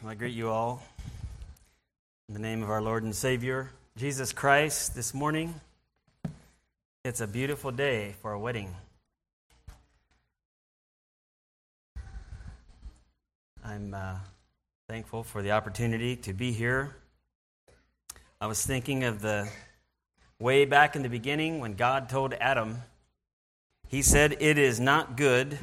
I greet you all in the name of our Lord and Savior, Jesus Christ, this morning. It's a beautiful day for a wedding. I'm thankful for the opportunity to be here. I was thinking of the way back in the beginning when God told Adam, He said, "It is not good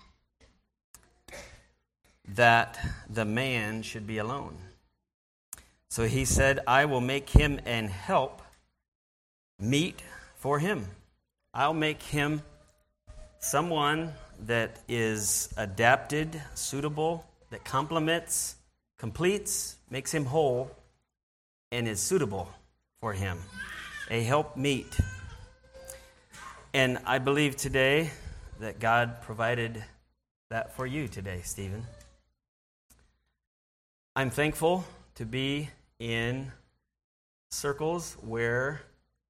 that the man should be alone." So He said, "I will make him an help meet for him." I'll make him someone that is adapted, suitable, that complements, completes, makes him whole, and is suitable for him. A help meet. And I believe today that God provided that for you today, Stephen. I'm thankful to be in circles where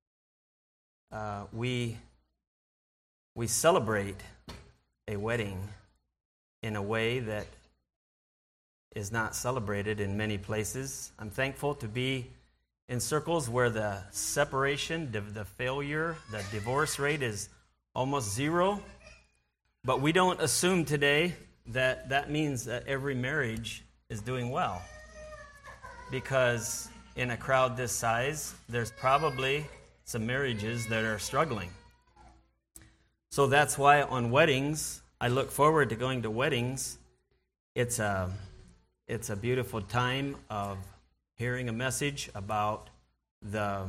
we celebrate a wedding in a way that is not celebrated in many places. I'm thankful to be in circles where the separation, the failure, the divorce rate is almost zero. But we don't assume today that that means that every marriage is doing well. Because in a crowd this size, there's probably some marriages that are struggling. So that's why on weddings, I look forward to going to weddings. It's a beautiful time of hearing a message about the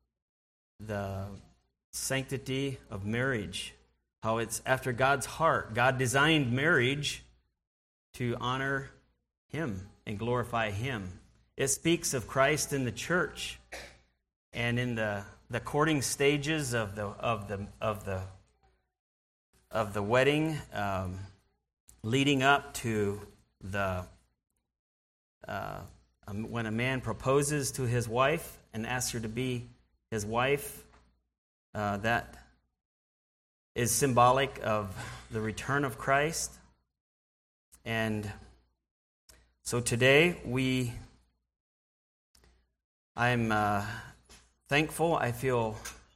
sanctity of marriage, how it's after God's heart. God designed marriage to honor Him and glorify Him. It speaks of Christ in the church and in the courting stages of the wedding, leading up to the when a man proposes to his wife and asks her to be his wife. That is symbolic of the return of Christ. And so today I'm thankful. I feel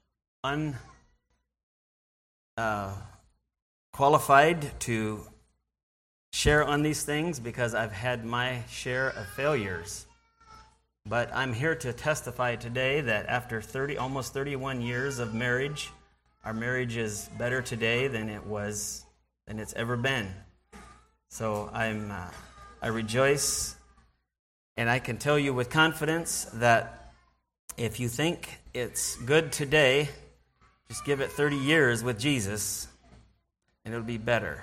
qualified to share on these things because I've had my share of failures. But I'm here to testify today that after almost 31 years of marriage, our marriage is better today than it's ever been. So I rejoice, and I can tell you with confidence that if you think it's good today, just give it 30 years with Jesus, and it'll be better.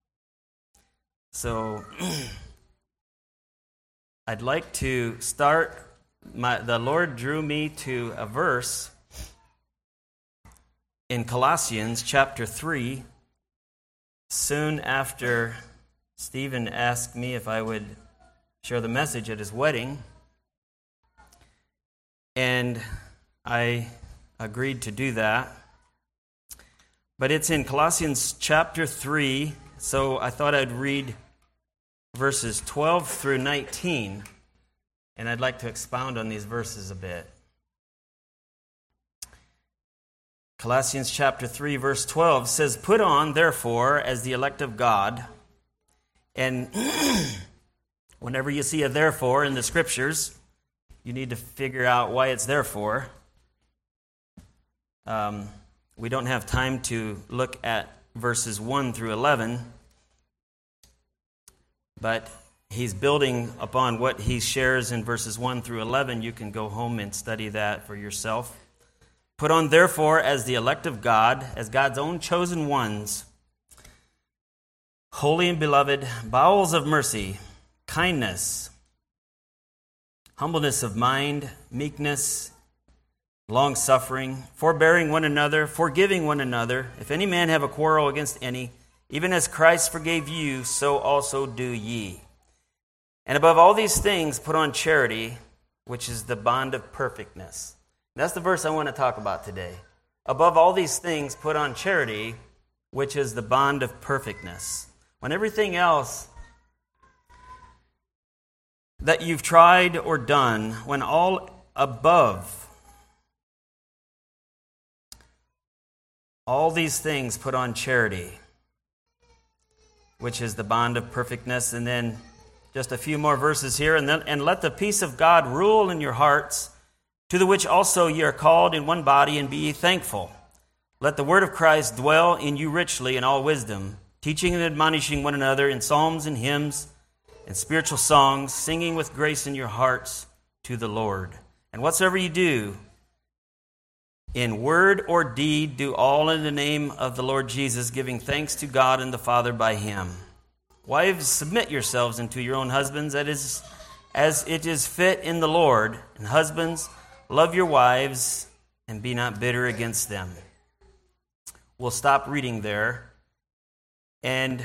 So I'd like to start. The Lord drew me to a verse in Colossians chapter 3, soon after Stephen asked me if I would share the message at his wedding, and I agreed to do that. But it's in Colossians chapter 3, so I thought I'd read verses 12 through 19, and I'd like to expound on these verses a bit. Colossians chapter 3, verse 12 says, "Put on, therefore, as the elect of God," and whenever you see a therefore in the Scriptures, you need to figure out why it's therefore. We don't have time to look at verses 1 through 11, but he's building upon what he shares in verses 1 through 11. You can go home and study that for yourself. "Put on, therefore, as the elect of God, as God's own chosen ones, holy and beloved, bowels of mercy, kindness, humbleness of mind, meekness, long-suffering, forbearing one another, forgiving one another. If any man have a quarrel against any, even as Christ forgave you, so also do ye. And above all these things, put on charity, which is the bond of perfectness." That's the verse I want to talk about today. Above all these things, put on charity, which is the bond of perfectness. When everything else that you've tried or done when all above all these things put on charity, which is the bond of perfectness. And then just a few more verses here. And let the peace of God rule in your hearts, to the which also ye are called in one body, and be ye thankful. Let the word of Christ dwell in you richly in all wisdom, teaching and admonishing one another in psalms and hymns and spiritual songs, singing with grace in your hearts to the Lord. And whatsoever you do, in word or deed, do all in the name of the Lord Jesus, giving thanks to God and the Father by him. Wives, submit yourselves unto your own husbands, that is, as it is fit in the Lord. And husbands, love your wives, and be not bitter against them. We'll stop reading there. And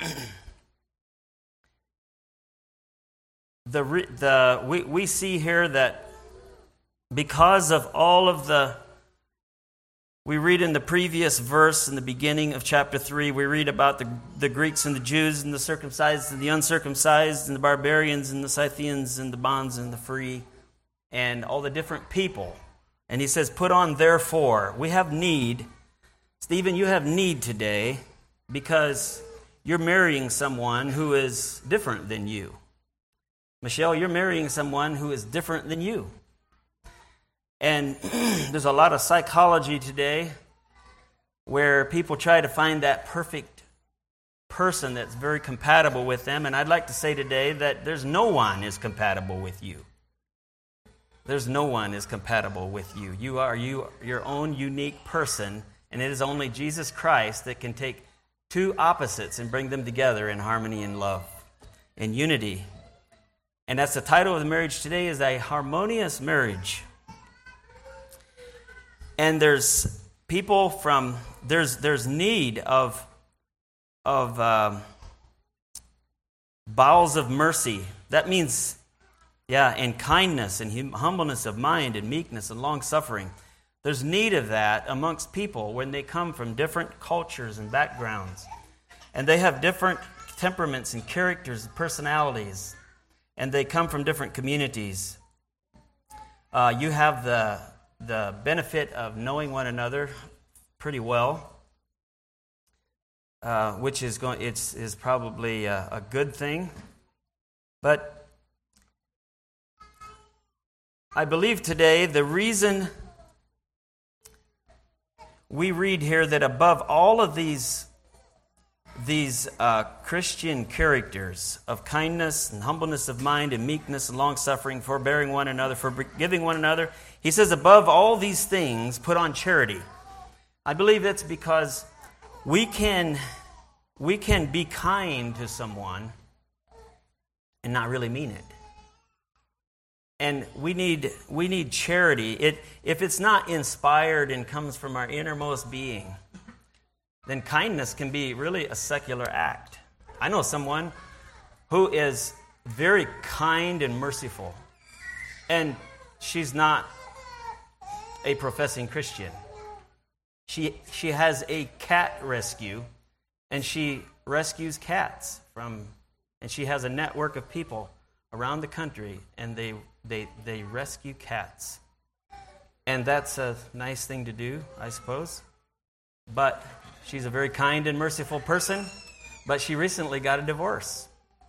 we see here that because of all of we read in the previous verse in the beginning of chapter 3, we read about the Greeks and the Jews and the circumcised and the uncircumcised and the barbarians and the Scythians and the bonds and the free and all the different people. And he says, put on therefore. We have need. Stephen, you have need today because you're marrying someone who is different than you. Michelle, you're marrying someone who is different than you. And there's a lot of psychology today where people try to find that perfect person that's very compatible with them. And I'd like to say today that there's no one is compatible with you. There's no one is compatible with you. You are your own unique person, and it is only Jesus Christ that can take two opposites and bring them together in harmony and love and unity. And that's the title of the marriage today, is a harmonious marriage. And there's people there's need of bowels of mercy. That means, and kindness and humbleness of mind and meekness and long-suffering. There's need of that amongst people when they come from different cultures and backgrounds. And they have different temperaments and characters and personalities. And they come from different communities. You have the benefit of knowing one another pretty well, which is probably a good thing. But I believe today the reason we read here that above all of these Christian characters of kindness and humbleness of mind and meekness and long-suffering, forbearing one another, forgiving one another, he says, above all these things, put on charity. I believe that's because we can be kind to someone and not really mean it. And we need charity. If it's not inspired and comes from our innermost being, then kindness can be really a secular act. I know someone who is very kind and merciful, and she's not a professing Christian. She has a cat rescue, and she rescues cats and she has a network of people around the country, and they rescue cats. And that's a nice thing to do, I suppose. But she's a very kind and merciful person, but she recently got a divorce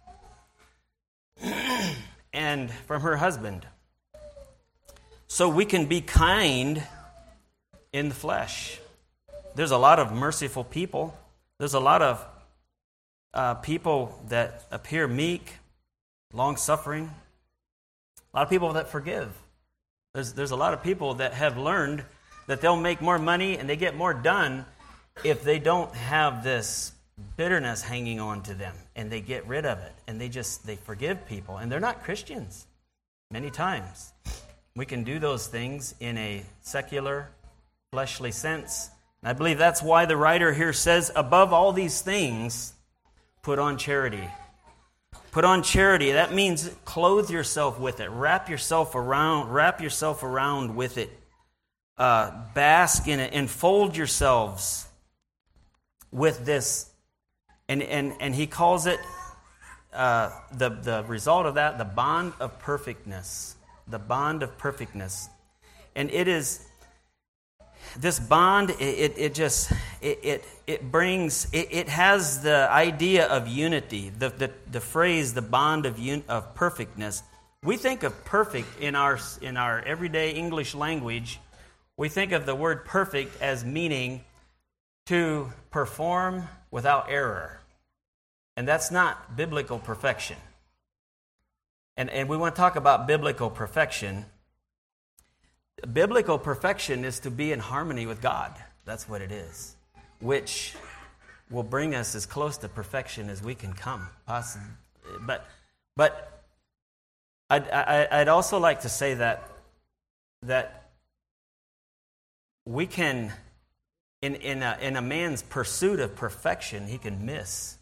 and from her husband. So we can be kind in the flesh. There's a lot of merciful people. There's a lot of people that appear meek, long-suffering. A lot of people that forgive. There's a lot of people that have learned that they'll make more money and they get more done if they don't have this bitterness hanging on to them, and they get rid of it, and they forgive people, and they're not Christians many times. We can do those things in a secular, fleshly sense. And I believe that's why the writer here says, above all these things, put on charity. Put on charity. That means clothe yourself with it. Wrap yourself around with it. Bask in it. Enfold yourselves with this. And he calls it the result of that, the bond of perfectness. The bond of perfectness. And it is, this bond, it has the idea of unity. The phrase, the bond of perfectness. We think of perfect in our everyday English language. We think of the word perfect as meaning to perform without error. And that's not biblical perfection. And we want to talk about biblical perfection. Biblical perfection is to be in harmony with God. That's what it is. Which will bring us as close to perfection as we can come. Possibly. But I'd also like to say that we can, in a man's pursuit of perfection, he can miss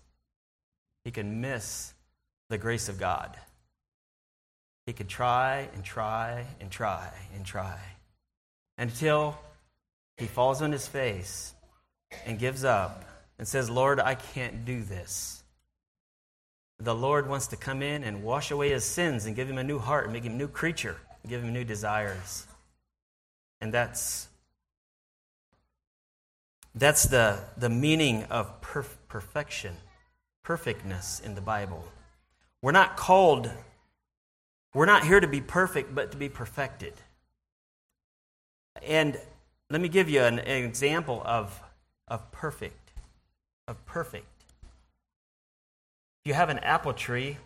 the grace of God. He can try and try and try and try until he falls on his face and gives up and says, Lord, I can't do this. The Lord wants to come in and wash away his sins and give him a new heart and make him a new creature and give him new desires. And that's the meaning of perfection, perfectness in the Bible. We're not here to be perfect, but to be perfected. And let me give you an example of perfect. You have an apple tree,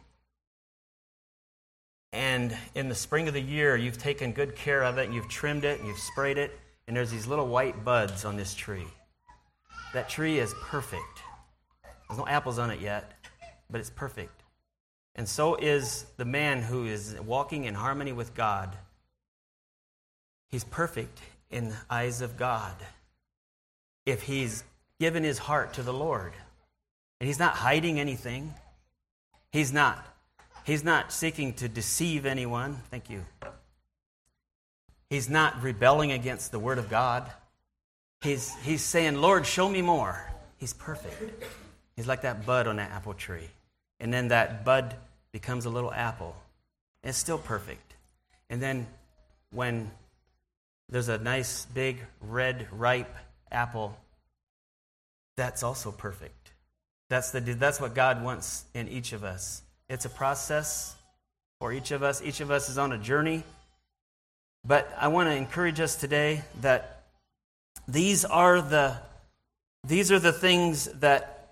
and in the spring of the year, you've taken good care of it, and you've trimmed it, and you've sprayed it, and there's these little white buds on this tree. That tree is perfect. There's no apples on it yet, but it's perfect. And so is the man who is walking in harmony with God. He's perfect in the eyes of God if he's given his heart to the Lord. And he's not hiding anything. He's not seeking to deceive anyone. Thank you. He's not rebelling against the Word of God. He's saying, Lord, show me more. He's perfect. He's like that bud on that apple tree. And then that bud becomes a little apple. It's still perfect. And then when there's a nice, big, red, ripe apple, that's also perfect. That's what God wants in each of us. It's a process for each of us. Each of us is on a journey. But I want to encourage us today that these are the things that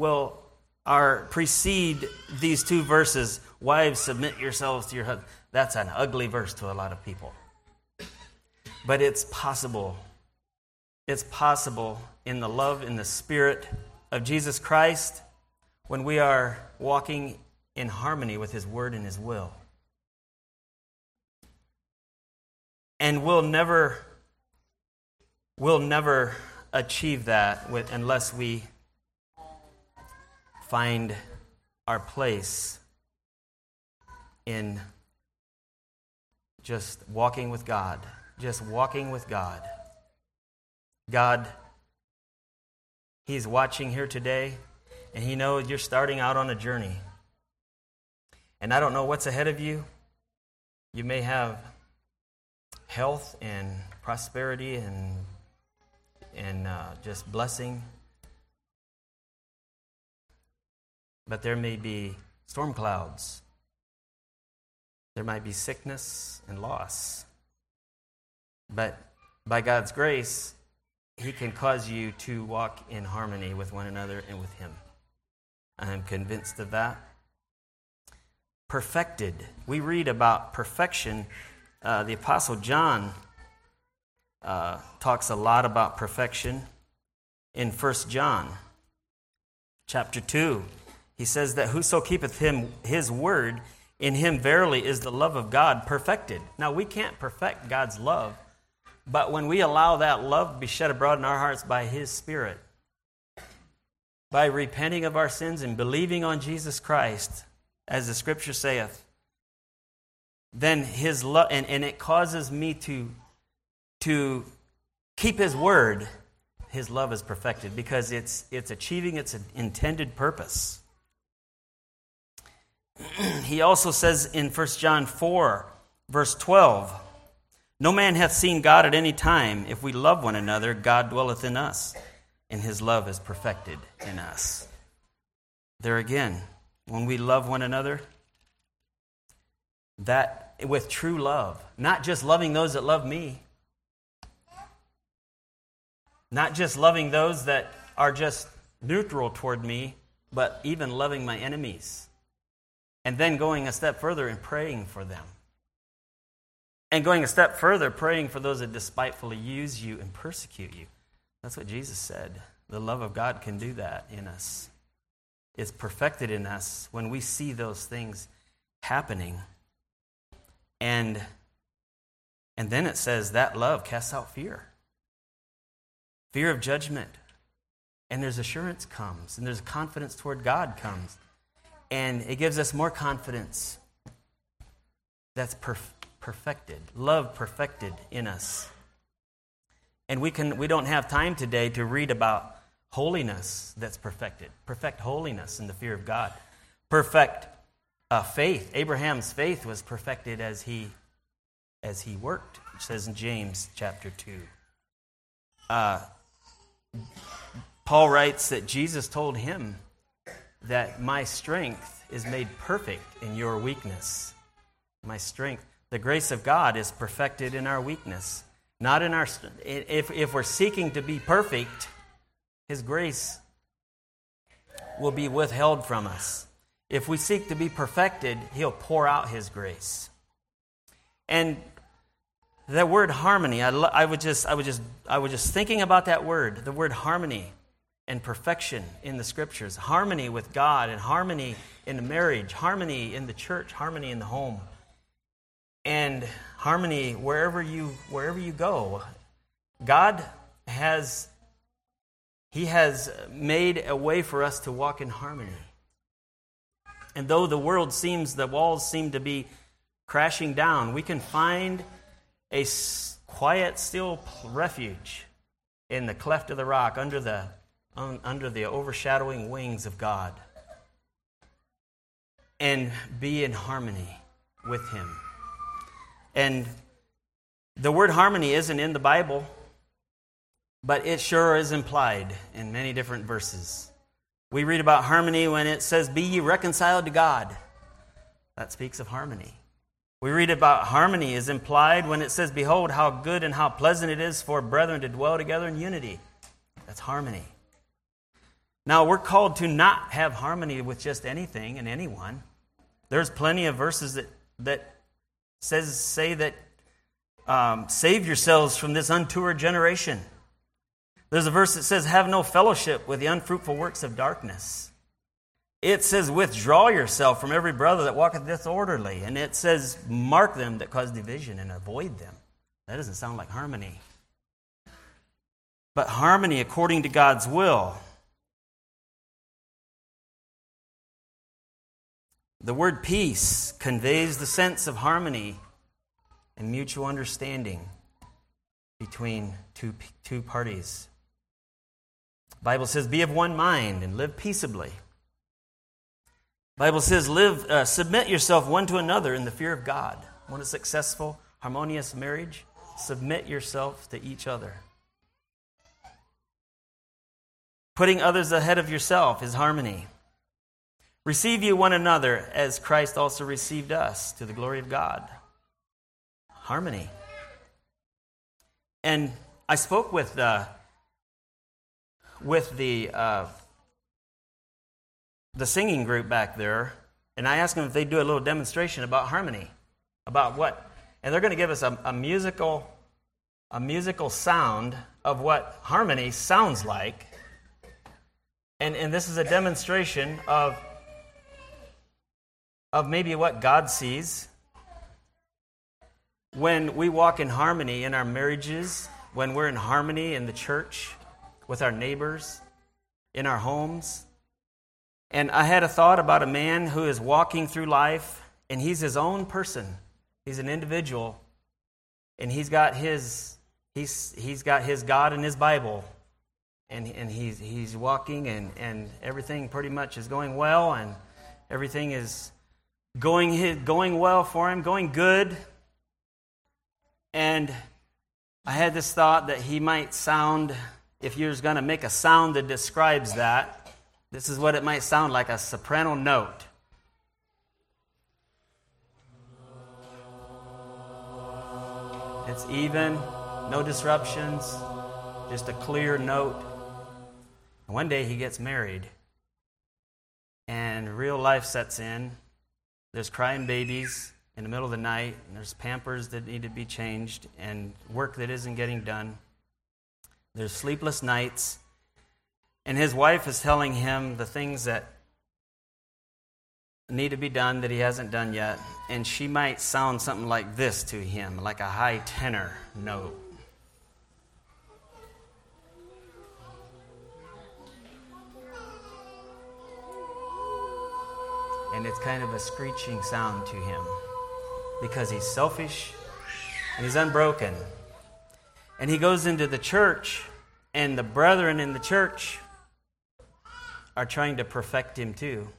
precede these two verses. Wives, submit yourselves to your husband. That's an ugly verse to a lot of people. But it's possible. It's possible in the love, in the Spirit of Jesus Christ, when we are walking in harmony with His Word and His will. And we'll never achieve that unless we find our place in just walking with God. Just walking with God. God, He's watching here today, and He knows you're starting out on a journey. And I don't know what's ahead of you. You may have health and prosperity and just blessing. But there may be storm clouds. There might be sickness and loss. But by God's grace, He can cause you to walk in harmony with one another and with Him. I am convinced of that. Perfected. We read about perfection. The Apostle John talks a lot about perfection in 1 John chapter 2. He says that whoso keepeth his word, in him verily is the love of God perfected. Now, we can't perfect God's love, but when we allow that love to be shed abroad in our hearts by His Spirit, by repenting of our sins and believing on Jesus Christ, as the Scripture saith, then His love, and it causes me to keep His word. His love is perfected because it's achieving its intended purpose. he also says in 1 John 4, verse 12, "No man hath seen God at any time. If we love one another, God dwelleth in us, and his love is perfected in us." There again, when we love one another, that with true love, not just loving those that love me, not just loving those that are just neutral toward me, but even loving my enemies. And then going a step further and praying for them. And going a step further, praying for those that despitefully use you and persecute you. That's what Jesus said. The love of God can do that in us. It's perfected in us when we see those things happening. And then it says that love casts out fear. Fear of judgment. And there's assurance comes. And there's confidence toward God comes. And it gives us more confidence. That's perfected. Love perfected in us. And we don't have time today to read about holiness that's perfected. Perfect holiness in the fear of God. Perfect faith. Abraham's faith was perfected as he worked. It says in James chapter 2. Paul writes that Jesus told him that my strength is made perfect in your weakness. My strength. The grace of God is perfected in our weakness. Not in our... If we're seeking to be perfect, his grace will be withheld from us. If we seek to be perfected, he'll pour out his grace. And the word harmony, I was just thinking about that word, the word harmony and perfection in the scriptures. Harmony with God and harmony in the marriage, harmony in the church, harmony in the home. And harmony wherever you go. God has made a way for us to walk in harmony. And though the walls seem to be crashing down, we can find a quiet, still refuge in the cleft of the rock under the overshadowing wings of God, and be in harmony with him. And the word harmony isn't in the Bible, but it sure is implied in many different verses. We read about harmony when it says, "Be ye reconciled to God." That speaks of harmony. We read about harmony is implied when it says, "Behold, how good and how pleasant it is for brethren to dwell together in unity." That's harmony. Now, we're called to not have harmony with just anything and anyone. There's plenty of verses that say that save yourselves from this untoward generation. There's a verse that says, "Have no fellowship with the unfruitful works of darkness." It says, "Withdraw yourself from every brother that walketh disorderly." And it says, "Mark them that cause division and avoid them." That doesn't sound like harmony. But harmony according to God's will. The word peace conveys the sense of harmony and mutual understanding between two parties. The Bible says, "Be of one mind and live peaceably." The Bible says, submit yourself one to another in the fear of God. Want a successful, harmonious marriage? Submit yourself to each other. Putting others ahead of yourself is harmony. "Receive you one another as Christ also received us to the glory of God." Harmony. And I spoke with the singing group back there, and I asked them if they'd do a little demonstration about harmony, about what, and they're going to give us a musical sound of what harmony sounds like, and this is a demonstration of maybe what God sees when we walk in harmony in our marriages, when we're in harmony in the church, with our neighbors, in our homes. And I had a thought about a man who is walking through life, and he's his own person. He's an individual, and he's got his God and his Bible, and he's walking, and everything pretty much is going well, and everything is going well for him, going good. And I had this thought that he might sound, if you're going to make a sound that describes that, this is what it might sound like, a soprano note. It's even, no disruptions, just a clear note. And one day he gets married, and real life sets in. There's crying babies in the middle of the night, and there's pampers that need to be changed, and work that isn't getting done. There's sleepless nights, and his wife is telling him the things that need to be done that he hasn't done yet, and she might sound something like this to him, like a high tenor note. And it's kind of a screeching sound to him because he's selfish and he's unbroken. And he goes into the church, and the brethren in the church are trying to perfect him too.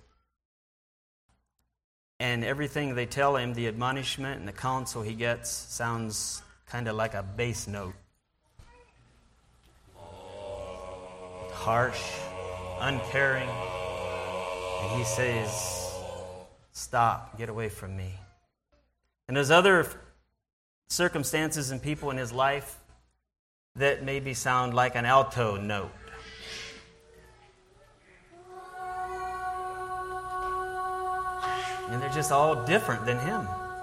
And everything they tell him, the admonishment and the counsel he gets, sounds kind of like a bass note. Harsh, uncaring. And he says, "Stop, get away from me." And there's other circumstances and people in his life that maybe sound like an alto note. And they're just all different than him.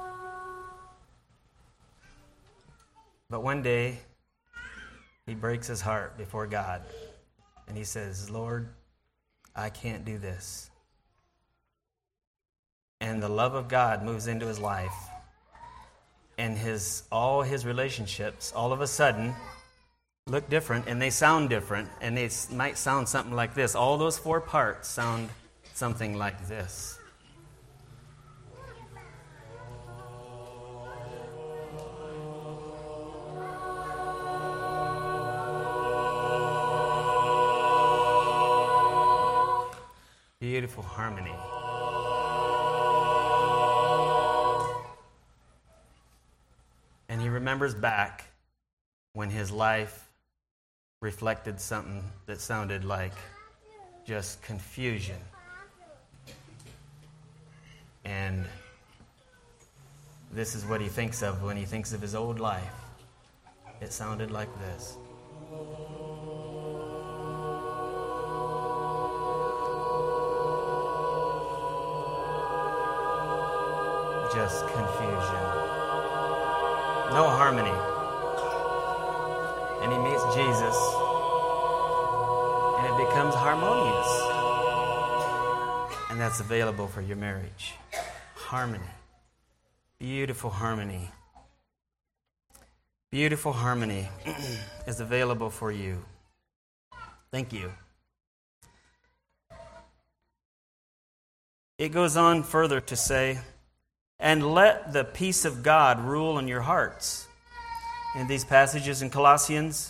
But one day, he breaks his heart before God. And he says, "Lord, I can't do this." And the love of God moves into his life. And all his relationships, all of a sudden, look different, and they sound different. And they might sound something like this. All those 4 parts sound something like this. Beautiful harmony. And he remembers back when his life reflected something that sounded like just confusion. And this is what he thinks of when he thinks of his old life. It sounded like this. Just confusion. No harmony. And he meets Jesus, and it becomes harmonious. And that's available for your marriage. Harmony. Beautiful harmony. Beautiful harmony is available for you. Thank you. It goes on further to say, "And let the peace of God rule in your hearts." In these passages in Colossians,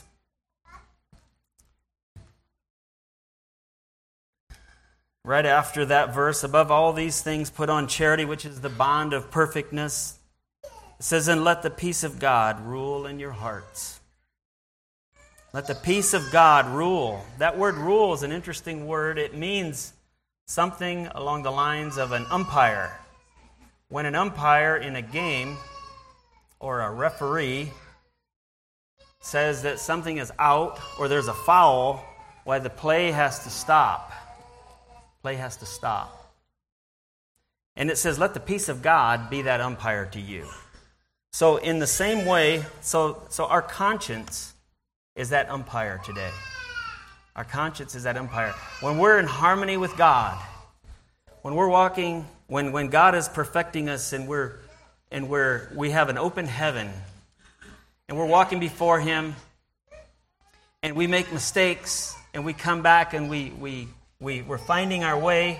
right after that verse, "Above all these things put on charity, which is the bond of perfectness." It says, "And let the peace of God rule in your hearts." Let the peace of God rule. That word "rule" is an interesting word. It means something along the lines of an umpire. When an umpire in a game or a referee says that something is out or there's a foul, why the play has to stop. Play has to stop. And it says, let the peace of God be that umpire to you. So in the same way, so our conscience is that umpire today. Our conscience is that umpire. When we're in harmony with God, when we're walking, when God is perfecting us and we have an open heaven, and we're walking before Him, and we make mistakes, and we come back and we're finding our way,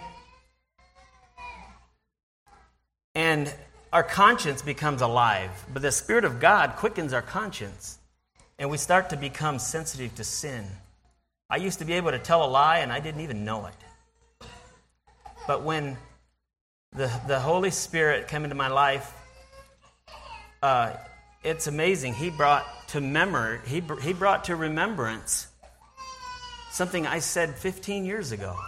and our conscience becomes alive. But the Spirit of God quickens our conscience, and we start to become sensitive to sin. I used to be able to tell a lie, and I didn't even know it. But when the Holy Spirit come into my life, it's amazing. He brought to remembrance something I said 15 years ago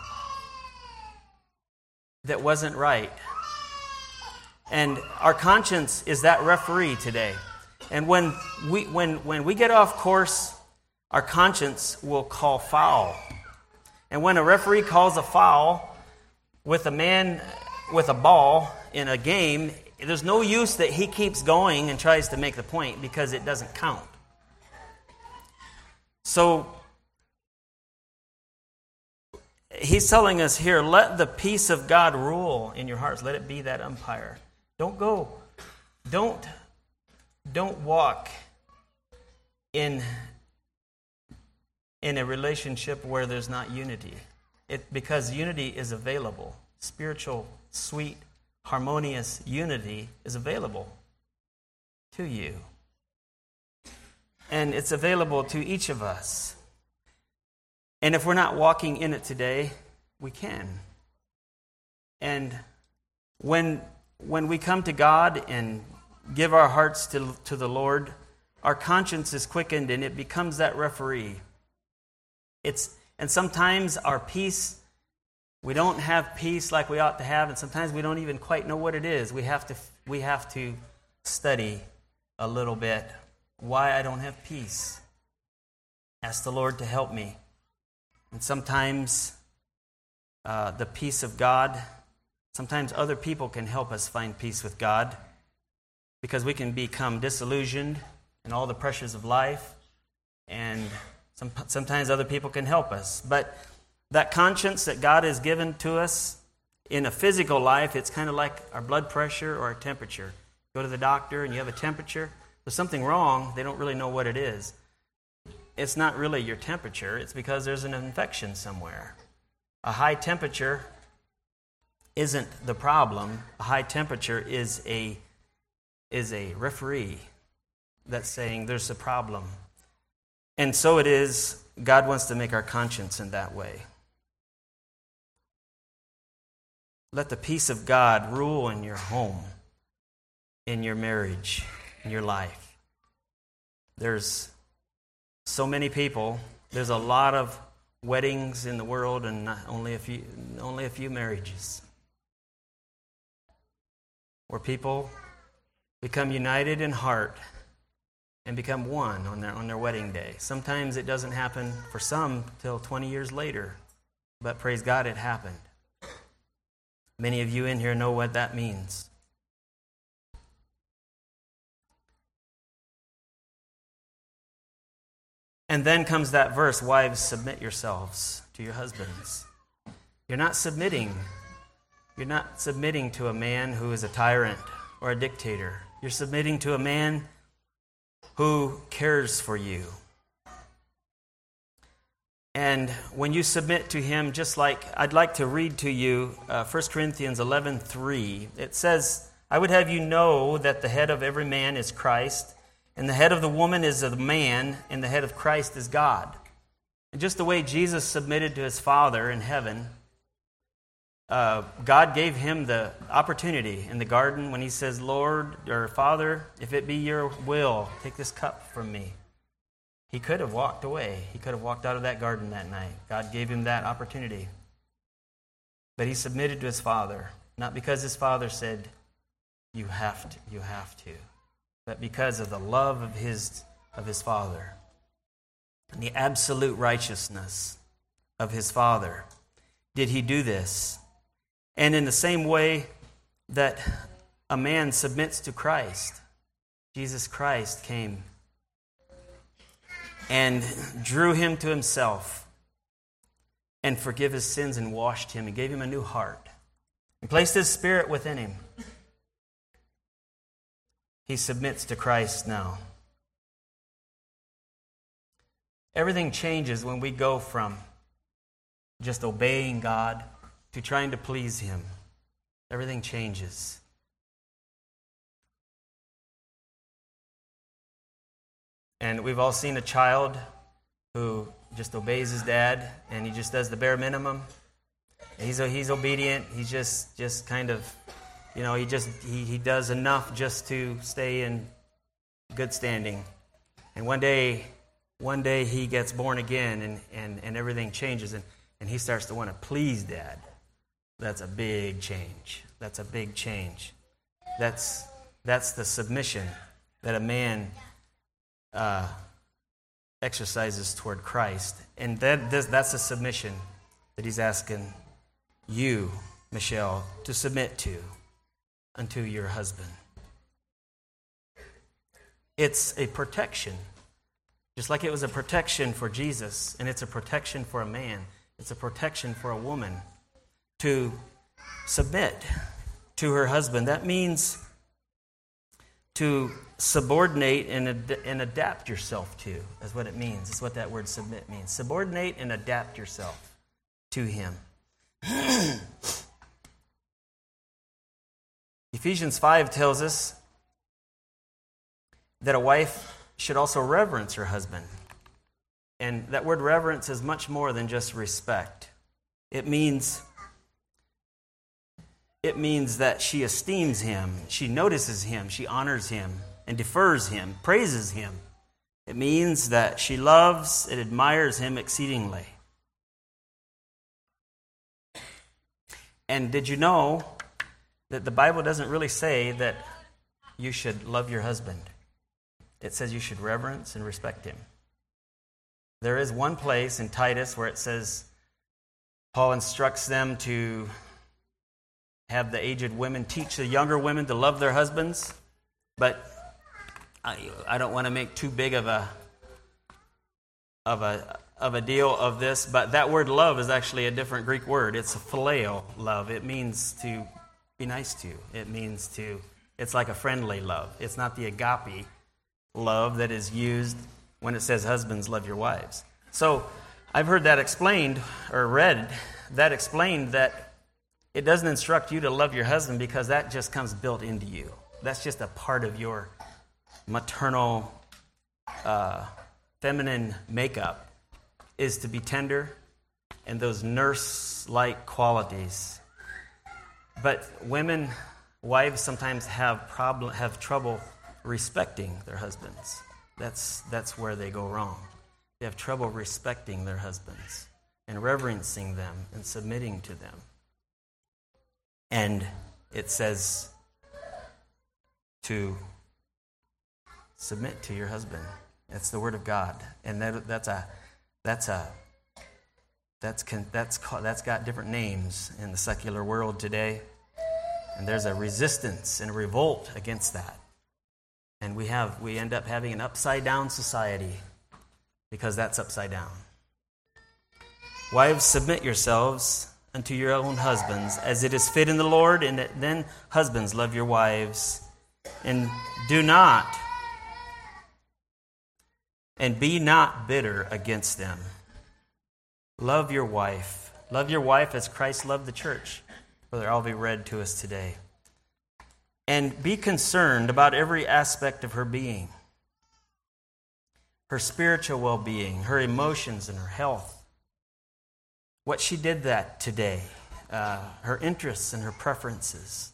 that wasn't right. And our conscience is that referee today. And when we get off course, our conscience will call foul. And when a referee calls a foul with a man with a ball in a game, there's no use that he keeps going and tries to make the point because it doesn't count. So he's telling us here, let the peace of God rule in your hearts. Let it be that umpire. Don't walk in a relationship where there's not unity. Because unity is available. Spiritual, sweet, harmonious unity is available to you. And it's available to each of us. And if we're not walking in it today, we can. And when we come to God and give our hearts to the Lord, our conscience is quickened and it becomes that referee. And sometimes our peace, we don't have peace like we ought to have, and sometimes we don't even quite know what it is. We have to study a little bit why I don't have peace. Ask the Lord to help me. And sometimes the peace of God, sometimes other people can help us find peace with God because we can become disillusioned in all the pressures of life, and sometimes other people can help us. But that conscience that God has given to us in a physical life, it's kind of like our blood pressure or our temperature. Go to the doctor and you have a temperature. There's something wrong. They don't really know what it is. It's not really your temperature. It's because there's an infection somewhere. A high temperature isn't the problem. A high temperature is a referee that's saying there's a problem. And so it is, God wants to make our conscience in that way. Let the peace of God rule in your home, in your marriage, in your life. There's so many people, there's a lot of weddings in the world and only a few marriages. Where people become united in heart and become one on their wedding day. Sometimes it doesn't happen for some till 20 years later, but praise God it happened. Many of you in here know what that means. And then comes that verse, wives, submit yourselves to your husbands. You're not submitting to a man who is a tyrant or a dictator. You're submitting to a man who cares for you. And when you submit to him, just like I'd like to read to you 1 Corinthians 11:3. It says, I would have you know that the head of every man is Christ, and the head of the woman is the man, and the head of Christ is God. And just the way Jesus submitted to his Father in heaven, God gave him the opportunity in the garden when he says, Lord, or Father, if it be your will, take this cup from me. He could have walked away. He could have walked out of that garden that night. God gave him that opportunity. But he submitted to his Father, not because his Father said, you have to, but because of the love of his Father and the absolute righteousness of his Father did he do this. And in the same way that a man submits to Christ, Jesus Christ came and drew him to himself and forgive his sins and washed him and gave him a new heart and placed his Spirit within him. He submits to Christ now. Everything changes when we go from just obeying God to trying to please him. Everything changes. And we've all seen a child who just obeys his dad and he just does the bare minimum. He's obedient. He's just kind of He does enough just to stay in good standing. And one day he gets born again and everything changes and he starts to want to please Dad. That's a big change. That's a big change. That's the submission that a man exercises toward Christ. And that's a submission that he's asking you, Michelle, to submit to unto your husband. It's a protection. Just like it was a protection for Jesus, and it's a protection for a man. It's a protection for a woman to submit to her husband. That means to subordinate and adapt yourself to, is what it means. It's what that word submit means. Subordinate and adapt yourself to him. Ephesians 5 tells us that a wife should also reverence her husband. And that word reverence is much more than just respect. It means that she esteems him, she notices him, she honors him, and defers him, praises him. It means that she loves and admires him exceedingly. And did you know that the Bible doesn't really say that you should love your husband? It says you should reverence and respect him. There is one place in Titus where it says, Paul instructs them to have the aged women teach the younger women to love their husbands. But I don't want to make too big of a deal of this. But that word love is actually a different Greek word. It's a phileo love. It means to be nice to. It's like a friendly love. It's not the agape love that is used when it says husbands love your wives. So I've heard that explained or read that explained that it doesn't instruct you to love your husband because that just comes built into you. That's just a part of your maternal feminine makeup, is to be tender and those nurse-like qualities. But wives sometimes have trouble respecting their husbands. That's where they go wrong. They have trouble respecting their husbands and reverencing them and submitting to them. And it says to submit to your husband. That's the word of God, and that's got different names in the secular world today. And there's a resistance and a revolt against that. And we end up having an upside down society because that's upside down. Wives, submit yourselves unto your own husbands as it is fit in the Lord, and then husbands, love your wives, and be not bitter against them. Love your wife. Love your wife as Christ loved the church. Brother Alvey read to us today. And be concerned about every aspect of her being. Her spiritual well-being, her emotions, and her health. What she did that today. Her interests and her preferences.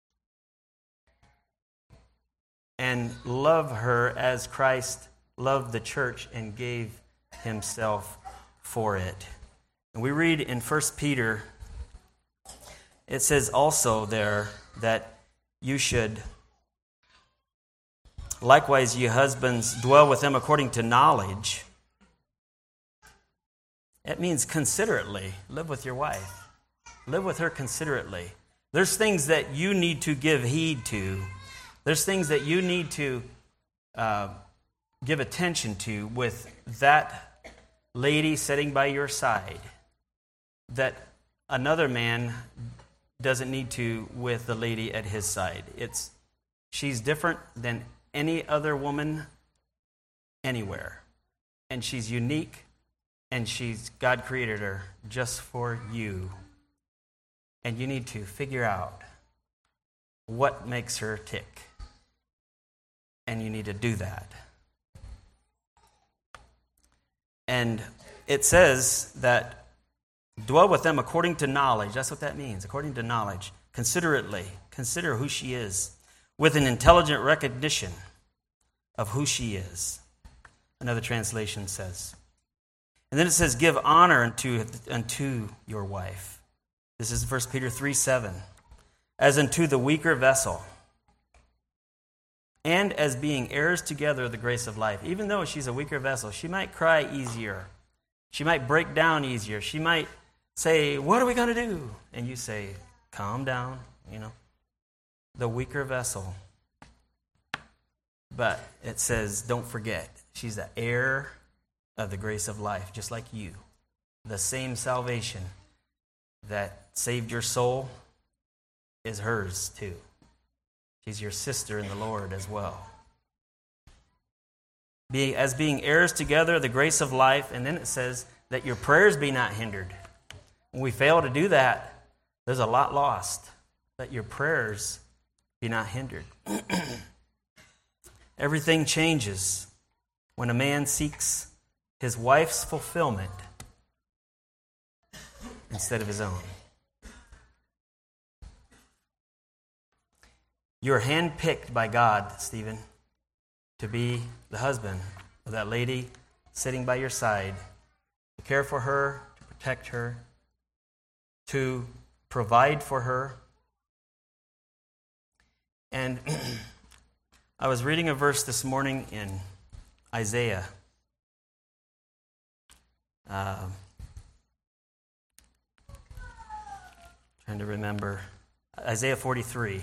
And love her as Christ loved the church and gave himself for it. And we read in 1 Peter, it says also there that you should, likewise, ye husbands, dwell with them according to knowledge. It means considerately. Live with your wife. Live with her considerately. There's things that you need to give heed to. There's things that you need to give attention to with that lady sitting by your side that another man doesn't need to with the lady at his side. She's different than any other woman anywhere. And she's unique, and God created her just for you. And you need to figure out what makes her tick. And you need to do that. And it says that dwell with them according to knowledge. That's what that means, according to knowledge. Considerately. consider who she is, with an intelligent recognition of who she is. Another translation says. And then it says, give honor unto your wife. This is 1 Peter 3:7. As unto the weaker vessel, and as being heirs together of the grace of life. Even though she's a weaker vessel, she might cry easier. She might break down easier. She might say, what are we going to do? And you say, calm down, The weaker vessel. But it says, don't forget, she's the heir of the grace of life, just like you. The same salvation that saved your soul is hers too. She's your sister in the Lord as well. As being heirs together of the grace of life, and then it says that your prayers be not hindered. When we fail to do that, there's a lot lost. That your prayers be not hindered. Everything changes when a man seeks his wife's fulfillment instead of his own. You're handpicked by God, Stephen, to be the husband of that lady sitting by your side, to care for her, to protect her, to provide for her. And I was reading a verse this morning in Isaiah. Trying to remember. Isaiah 43.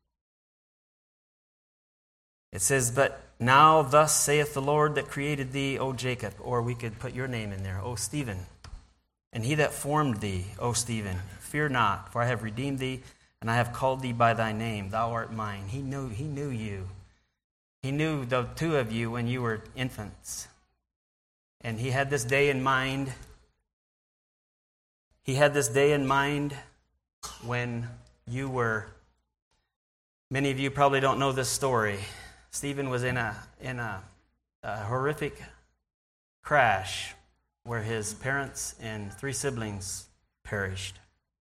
It says, but now thus saith the Lord that created thee, O Jacob. Or we could put your name in there, O Stephen. And he that formed thee, O Stephen, fear not, for I have redeemed thee, and I have called thee by thy name. Thou art mine. He knew you. He knew the two of you when you were infants. And he had this day in mind. He had this day in mind when you were, many of you probably don't know this story. Stephen was in a horrific crash where his parents and 3 siblings perished.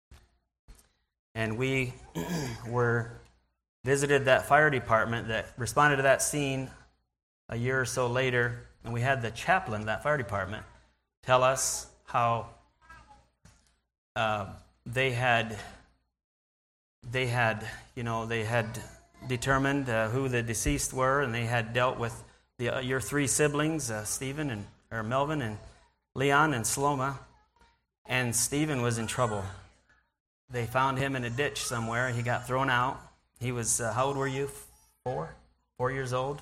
And we visited that fire department that responded to that scene a year or so later, and we had the chaplain of that fire department tell us how they had determined who the deceased were, and they had dealt with your 3 siblings, Stephen or Melvin and Leon and Saloma, and Stephen was in trouble. They found him in a ditch somewhere, and he got thrown out. He was, how old were you? 4 years old.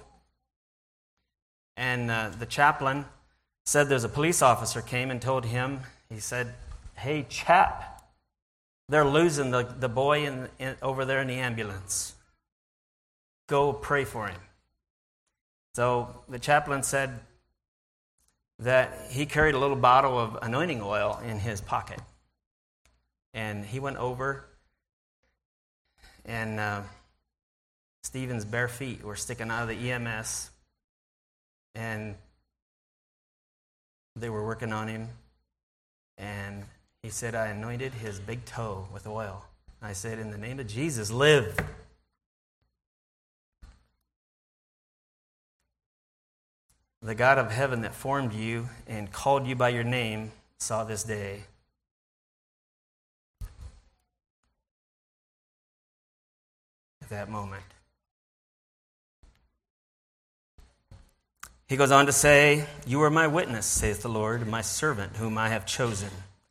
And the chaplain said there's a police officer came and told him, he said, hey, chap, they're losing the boy over there in the ambulance. Go pray for him. So the chaplain said that he carried a little bottle of anointing oil in his pocket. And he went over, and Stephen's bare feet were sticking out of the EMS, and they were working on him. And he said, I anointed his big toe with oil. I said, in the name of Jesus, live. The God of heaven that formed you and called you by your name saw this day. At that moment. He goes on to say, you are my witness, saith the Lord, my servant whom I have chosen,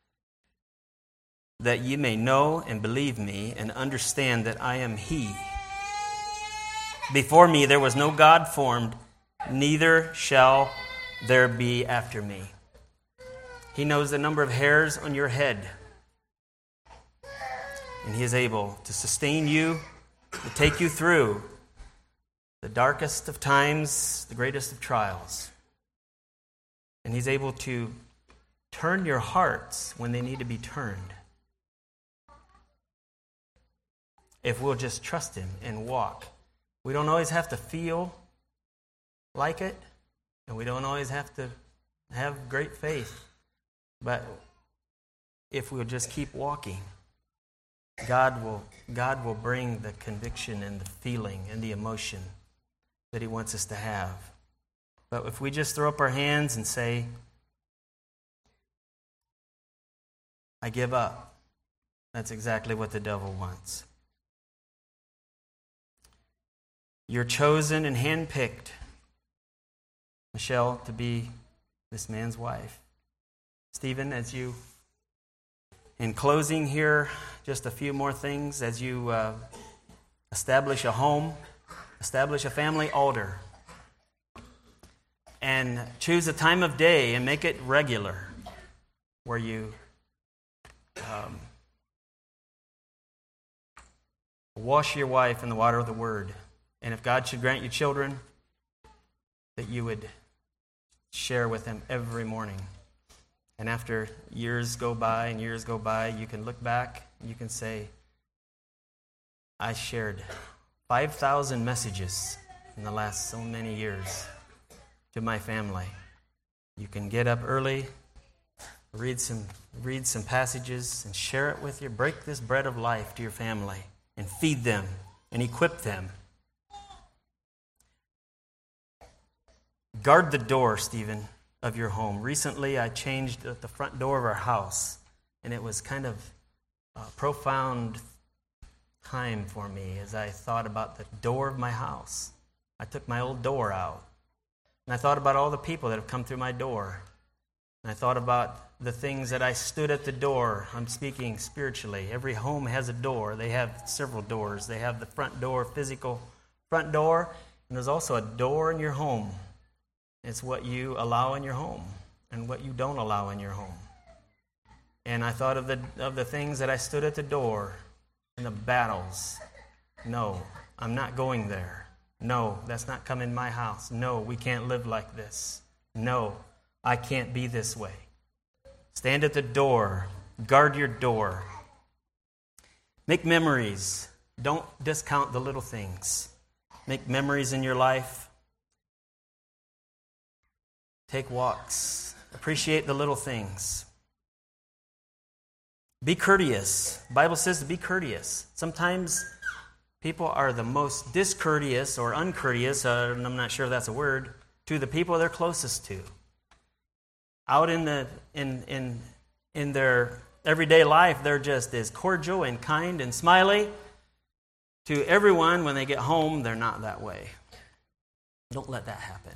that ye may know and believe me and understand that I am he. Before me there was no God formed, neither shall there be after me. He knows the number of hairs on your head, and he is able to sustain you, to take you through the darkest of times, the greatest of trials. And he's able to turn your hearts when they need to be turned. If we'll just trust him and walk. We don't always have to feel like it, and we don't always have to have great faith. But if we'll just keep walking, God will bring the conviction and the feeling and the emotion that He wants us to have. But if we just throw up our hands and say, I give up, that's exactly what the devil wants. You're chosen and handpicked, Michelle, to be this man's wife. Stephen, in closing here, just a few more things. As you establish a home, establish a family altar, and choose a time of day and make it regular, where you wash your wife in the water of the Word. And if God should grant you children, that you would share with them every morning. And after years go by and years go by, you can look back and you can say, I shared 5,000 messages in the last so many years to my family. You can get up early, read some passages and share it with you. Break this bread of life to your family and feed them and equip them. Guard the door, Stephen, of your home. Recently, I changed the front door of our house, and it was kind of a profound time for me as I thought about the door of my house. I took my old door out, and I thought about all the people that have come through my door. And I thought about the things that I stood at the door. I'm speaking spiritually. Every home has a door. They have several doors. They have the front door, physical front door, and there's also a door in your home. It's what you allow in your home and what you don't allow in your home. And I thought of the things that I stood at the door and the battles. No, I'm not going there. No, that's not coming in my house. No, we can't live like this. No, I can't be this way. Stand at the door. Guard your door. Make memories. Don't discount the little things. Make memories in your life. Take walks. Appreciate the little things. Be courteous. The Bible says to be courteous. Sometimes people are the most discourteous or uncourteous, and I'm not sure if that's a word, to the people they're closest to. Out in their everyday life, they're just as cordial and kind and smiley. To everyone, when they get home, they're not that way. Don't let that happen.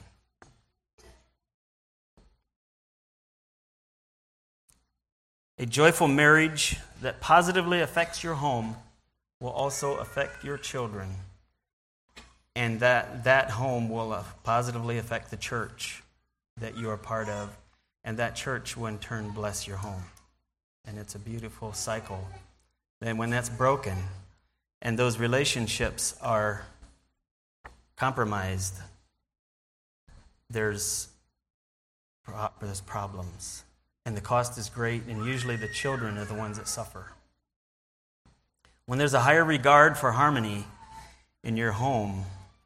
A joyful marriage that positively affects your home will also affect your children. And that home will positively affect the church that you are part of. And that church will in turn bless your home. And it's a beautiful cycle. And when that's broken and those relationships are compromised, there's problems. And the cost is great, and usually the children are the ones that suffer. When there's a higher regard for harmony in your home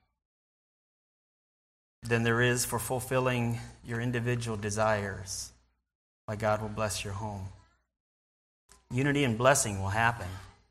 than there is for fulfilling your individual desires, why God will bless your home. Unity and blessing will happen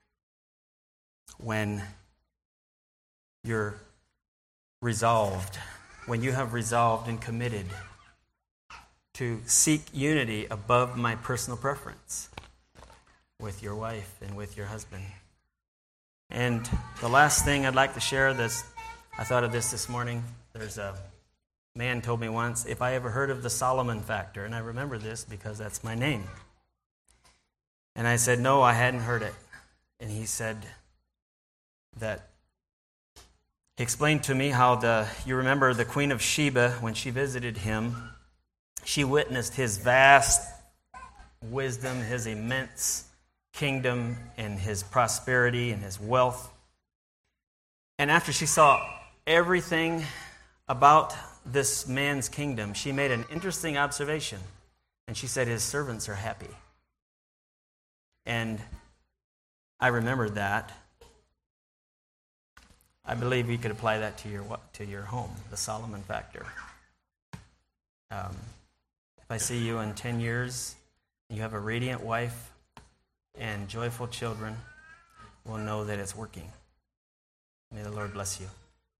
when you're resolved, when you have resolved and committed to seek unity above my personal preference with your wife and with your husband. And the last thing I'd like to share, I thought of this morning. There's a man told me once, if I ever heard of the Solomon factor, and I remember this because that's my name. And I said, no, I hadn't heard it. And he said that, he explained to me how you remember the Queen of Sheba, when she visited him, she witnessed his vast wisdom, his immense kingdom, and his prosperity and his wealth. And after she saw everything about this man's kingdom, she made an interesting observation. And she said, his servants are happy. And I remembered that. I believe you could apply that to your home, the Solomon factor. If I see you in 10 years, you have a radiant wife and joyful children we'll know that it's working. May the Lord bless you.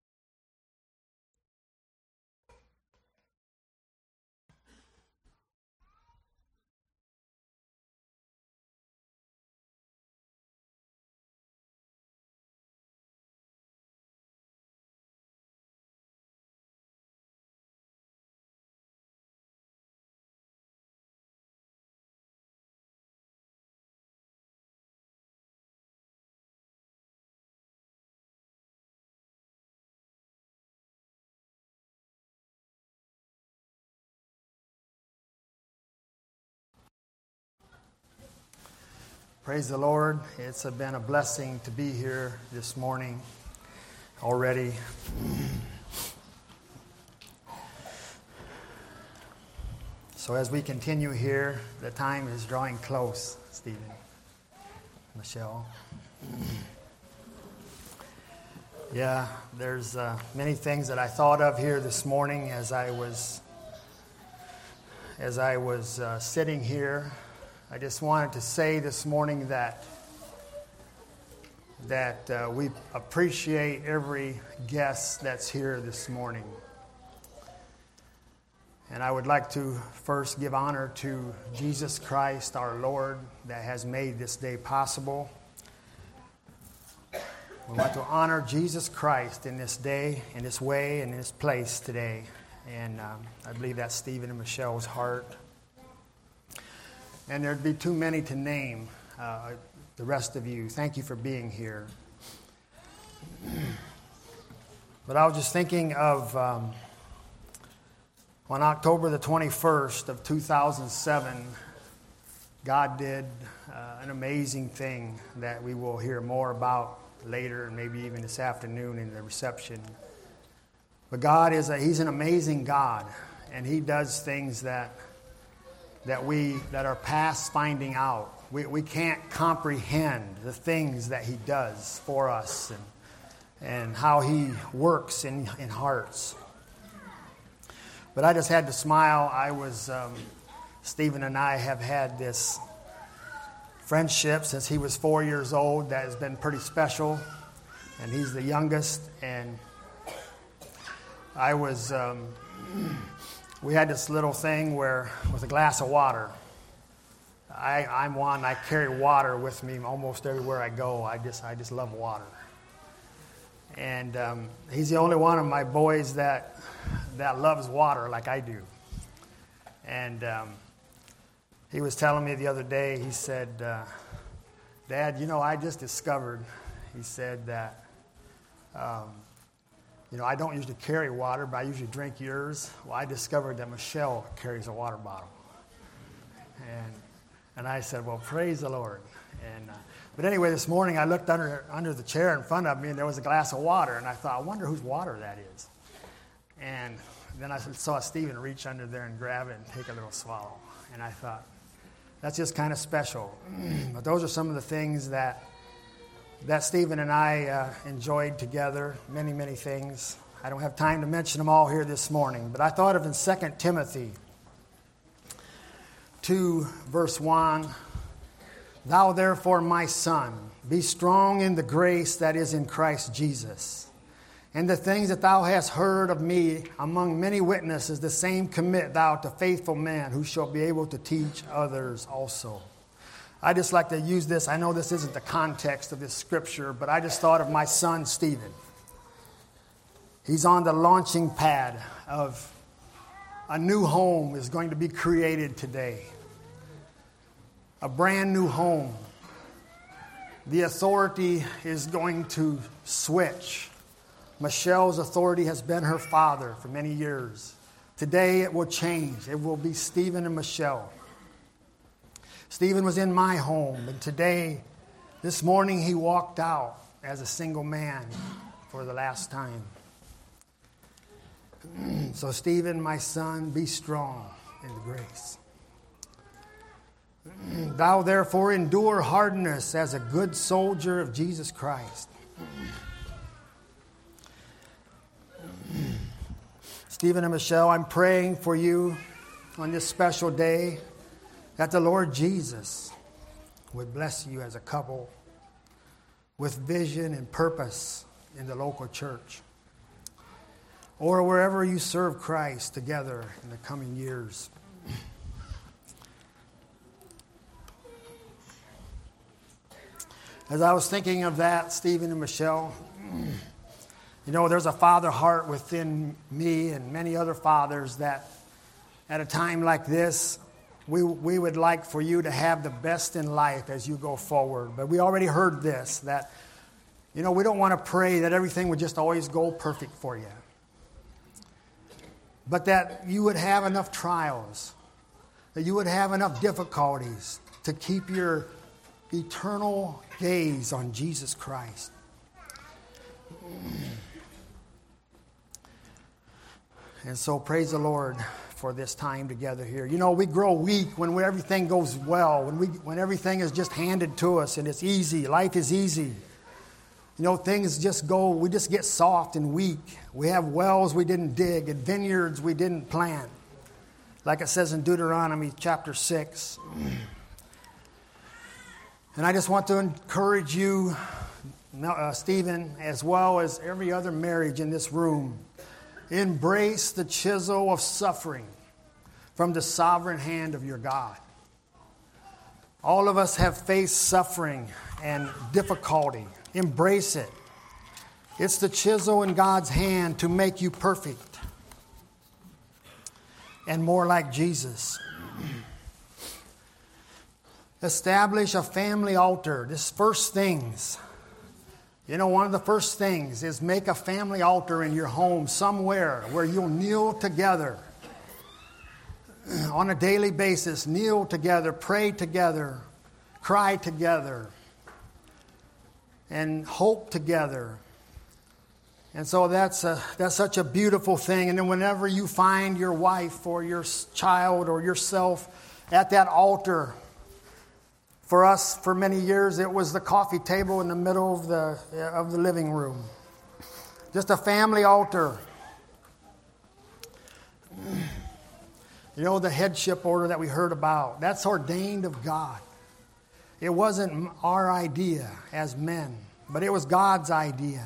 Praise the Lord. It's been a blessing to be here this morning already. So as we continue here, the time is drawing close, Stephen, Michelle. Yeah, there's many things that I thought of here this morning as I was sitting here. I just wanted to say this morning that we appreciate every guest that's here this morning. And I would like to first give honor to Jesus Christ, our Lord, that has made this day possible. We want to honor Jesus Christ in this day, in this way, and in this place today. And I believe that's Stephen and Michelle's heart. And there'd be too many to name, the rest of you. Thank you for being here. But I was just thinking of on October the 21st of 2007, God did an amazing thing that we will hear more about later, and maybe even this afternoon in the reception. But God He's an amazing God, and He does things that are past finding out. We can't comprehend the things that He does for us and how He works in hearts. But I just had to smile. Stephen and I have had this friendship since he was 4 years old that has been pretty special, and he's the youngest. And we had this little thing where, with a glass of water, I carry water with me almost everywhere I go. I just love water. And he's the only one of my boys that loves water like I do. And he was telling me the other day, he said, Dad, I just discovered, he said that, I don't usually carry water, but I usually drink yours. Well, I discovered that Michelle carries a water bottle. And I said, well, praise the Lord. But anyway, this morning I looked under the chair in front of me, and there was a glass of water, and I thought, I wonder whose water that is. And then I saw Stephen reach under there and grab it and take a little swallow. And I thought, that's just kind of special. But those are some of the things that Stephen and I enjoyed together, many, many things. I don't have time to mention them all here this morning, but I thought of in 2 Timothy 2, verse 1, Thou therefore, my son, be strong in the grace that is in Christ Jesus. And the things that thou hast heard of me among many witnesses, the same commit thou to faithful men who shall be able to teach others also. I just like to use this. I know this isn't the context of this scripture, but I just thought of my son, Stephen. He's on the launching pad of a new home is going to be created today. A brand new home. The authority is going to switch. Michelle's authority has been her father for many years. Today it will change. It will be Stephen and Michelle. Stephen was in my home, and this morning, he walked out as a single man for the last time. So, Stephen, my son, be strong in the grace. Thou therefore endure hardness as a good soldier of Jesus Christ. Stephen and Michelle, I'm praying for you on this special day that the Lord Jesus would bless you as a couple, with vision and purpose in the local church, or wherever you serve Christ together in the coming years. As I was thinking of that, Stephen and Michelle, there's a father heart within me and many other fathers that at a time like this, we would like for you to have the best in life as you go forward. But we already heard this, that, we don't want to pray that everything would just always go perfect for you. But that you would have enough trials, that you would have enough difficulties to keep your eternal gaze on Jesus Christ. And so praise the Lord for this time together here. We grow weak when everything goes well, when everything is just handed to us and it's easy. Life is easy. Things just go, we just get soft and weak. We have wells we didn't dig and vineyards we didn't plant. Like it says in Deuteronomy chapter 6. And I just want to encourage you, Stephen, as well as every other marriage in this room, embrace the chisel of suffering from the sovereign hand of your God. All of us have faced suffering and difficulty. Embrace it. It's the chisel in God's hand to make you perfect and more like Jesus. Establish a family altar. This first things. One of the first things is make a family altar in your home somewhere where you'll kneel together on a daily basis. Kneel together, pray together, cry together, and hope together. And so that's such a beautiful thing. And then whenever you find your wife or your child or yourself at that altar, for us, for many years, it was the coffee table in the middle of the living room. Just a family altar. The headship order that we heard about, that's ordained of God. It wasn't our idea as men, but it was God's idea.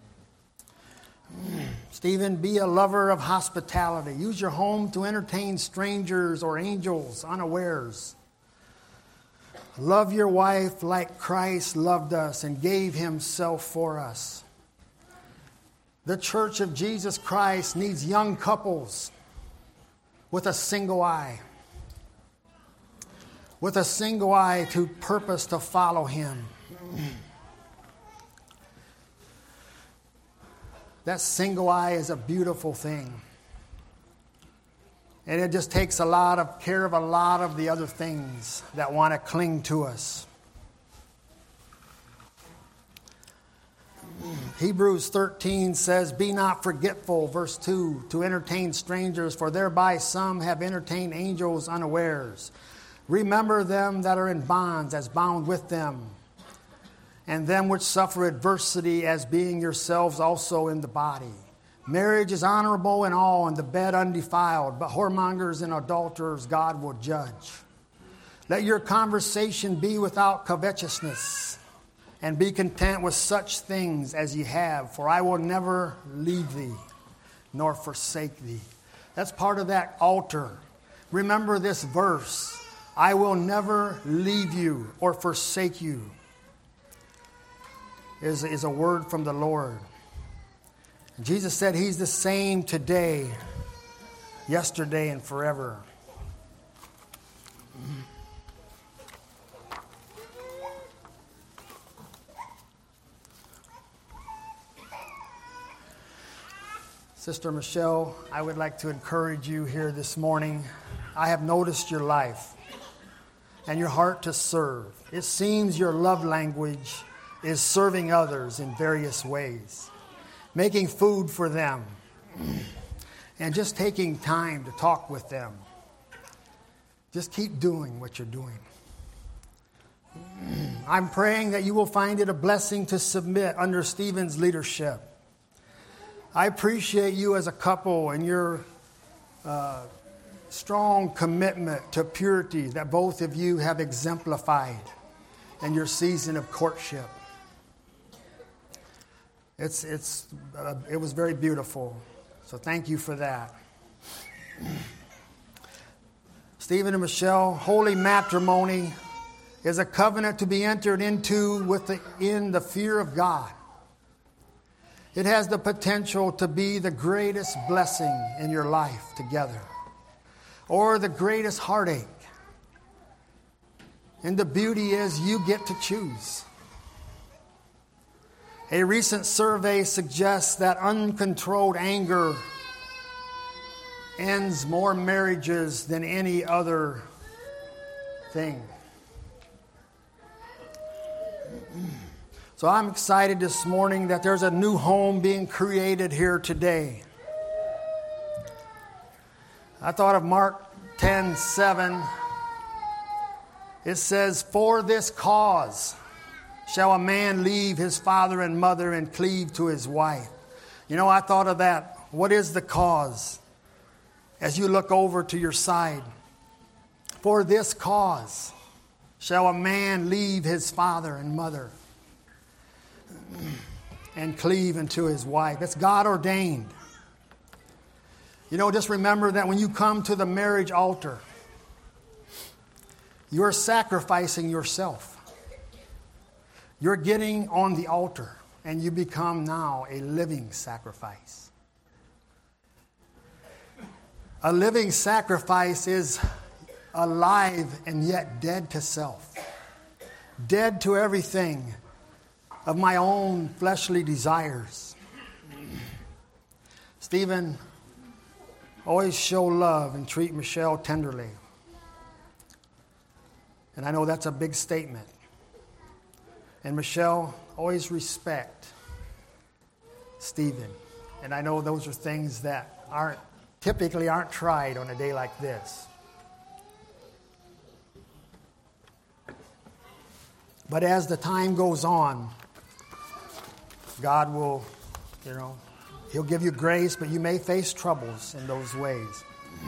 Stephen, be a lover of hospitality. Use your home to entertain strangers or angels unawares. Love your wife like Christ loved us and gave himself for us. The Church of Jesus Christ needs young couples with a single eye. With a single eye to purpose to follow him. That single eye is a beautiful thing. And it just takes care of a lot of the other things that want to cling to us. Hebrews 13 says, be not forgetful, verse 2, to entertain strangers, for thereby some have entertained angels unawares. Remember them that are in bonds, as bound with them, and them which suffer adversity, as being yourselves also in the body. Marriage is honorable in all, and the bed undefiled, but whoremongers and adulterers God will judge. Let your conversation be without covetousness, and be content with such things as ye have, for I will never leave thee, nor forsake thee. That's part of that altar. Remember this verse. I will never leave you or forsake you, is a word from the Lord. Jesus said he's the same today, yesterday, and forever. Sister Michelle, I would like to encourage you here this morning. I have noticed your life and your heart to serve. It seems your love language is serving others in various ways. Making food for them, and just taking time to talk with them. Just keep doing what you're doing. I'm praying that you will find it a blessing to submit under Stephen's leadership. I appreciate you as a couple and your strong commitment to purity that both of you have exemplified in your season of courtship. It was very beautiful. So thank you for that. Stephen and Michelle, holy matrimony is a covenant to be entered into in the fear of God. It has the potential to be the greatest blessing in your life together, or the greatest heartache. And the beauty is you get to choose. A recent survey suggests that uncontrolled anger ends more marriages than any other thing. So I'm excited this morning that there's a new home being created here today. I thought of Mark 10:7. It says, "For this cause shall a man leave his father and mother and cleave to his wife." You know, I thought of that. What is the cause? As you look over to your side, for this cause shall a man leave his father and mother and cleave unto his wife. It's God ordained. You know, just remember that when you come to the marriage altar, you're sacrificing yourself. You're getting on the altar, and you become now a living sacrifice. A living sacrifice is alive and yet dead to self, dead to everything of my own fleshly desires. Stephen, always show love and treat Michelle tenderly. And I know that's a big statement. And Michelle, always respect Stephen. And I know those are things that typically aren't tried on a day like this. But as the time goes on, God will, He'll give you grace, but you may face troubles in those ways.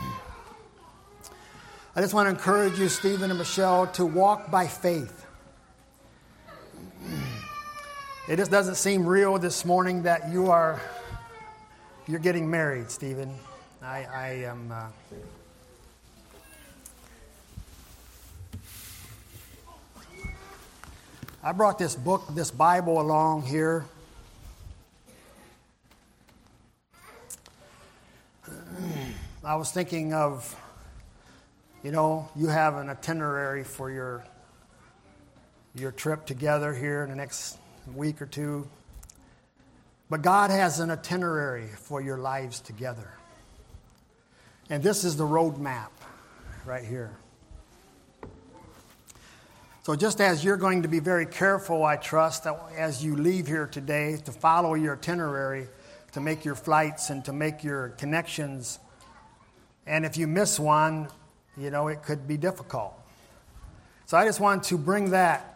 I just want to encourage you, Stephen and Michelle, to walk by faith. It just doesn't seem real this morning that you're getting married, Stephen. I am. I brought this Bible along here. I was thinking of, you have an itinerary for your trip together here in the next week or two. But God has an itinerary for your lives together. And this is the road map right here. So just as you're going to be very careful, I trust, that as you leave here today to follow your itinerary, to make your flights and to make your connections. And if you miss one, it could be difficult. So I just want to bring that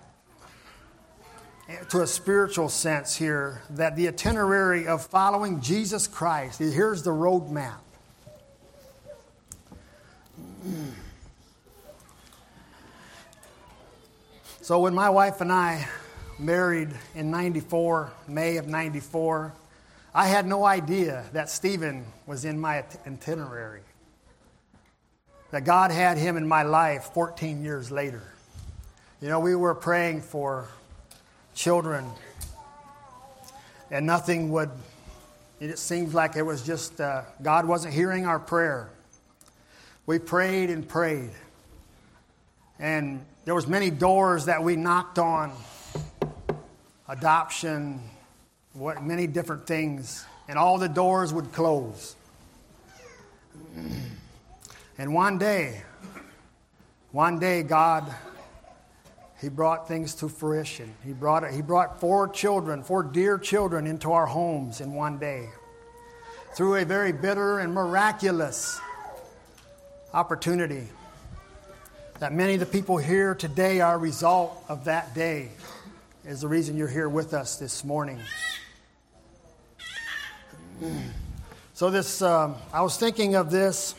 to a spiritual sense here, that the itinerary of following Jesus Christ, here's the road map. So when my wife and I married in May of 94, I had no idea that Stephen was in my itinerary, that God had him in my life 14 years later. We were praying for children, and it seemed like it was just, God wasn't hearing our prayer. We prayed and prayed. And there was many doors that we knocked on, adoption, many different things, and all the doors would close. And one day, God, He brought things to fruition. He brought four dear children into our homes in one day, through a very bitter and miraculous opportunity. That many of the people here today are a result of that day, is the reason you're here with us this morning. So I was thinking of this.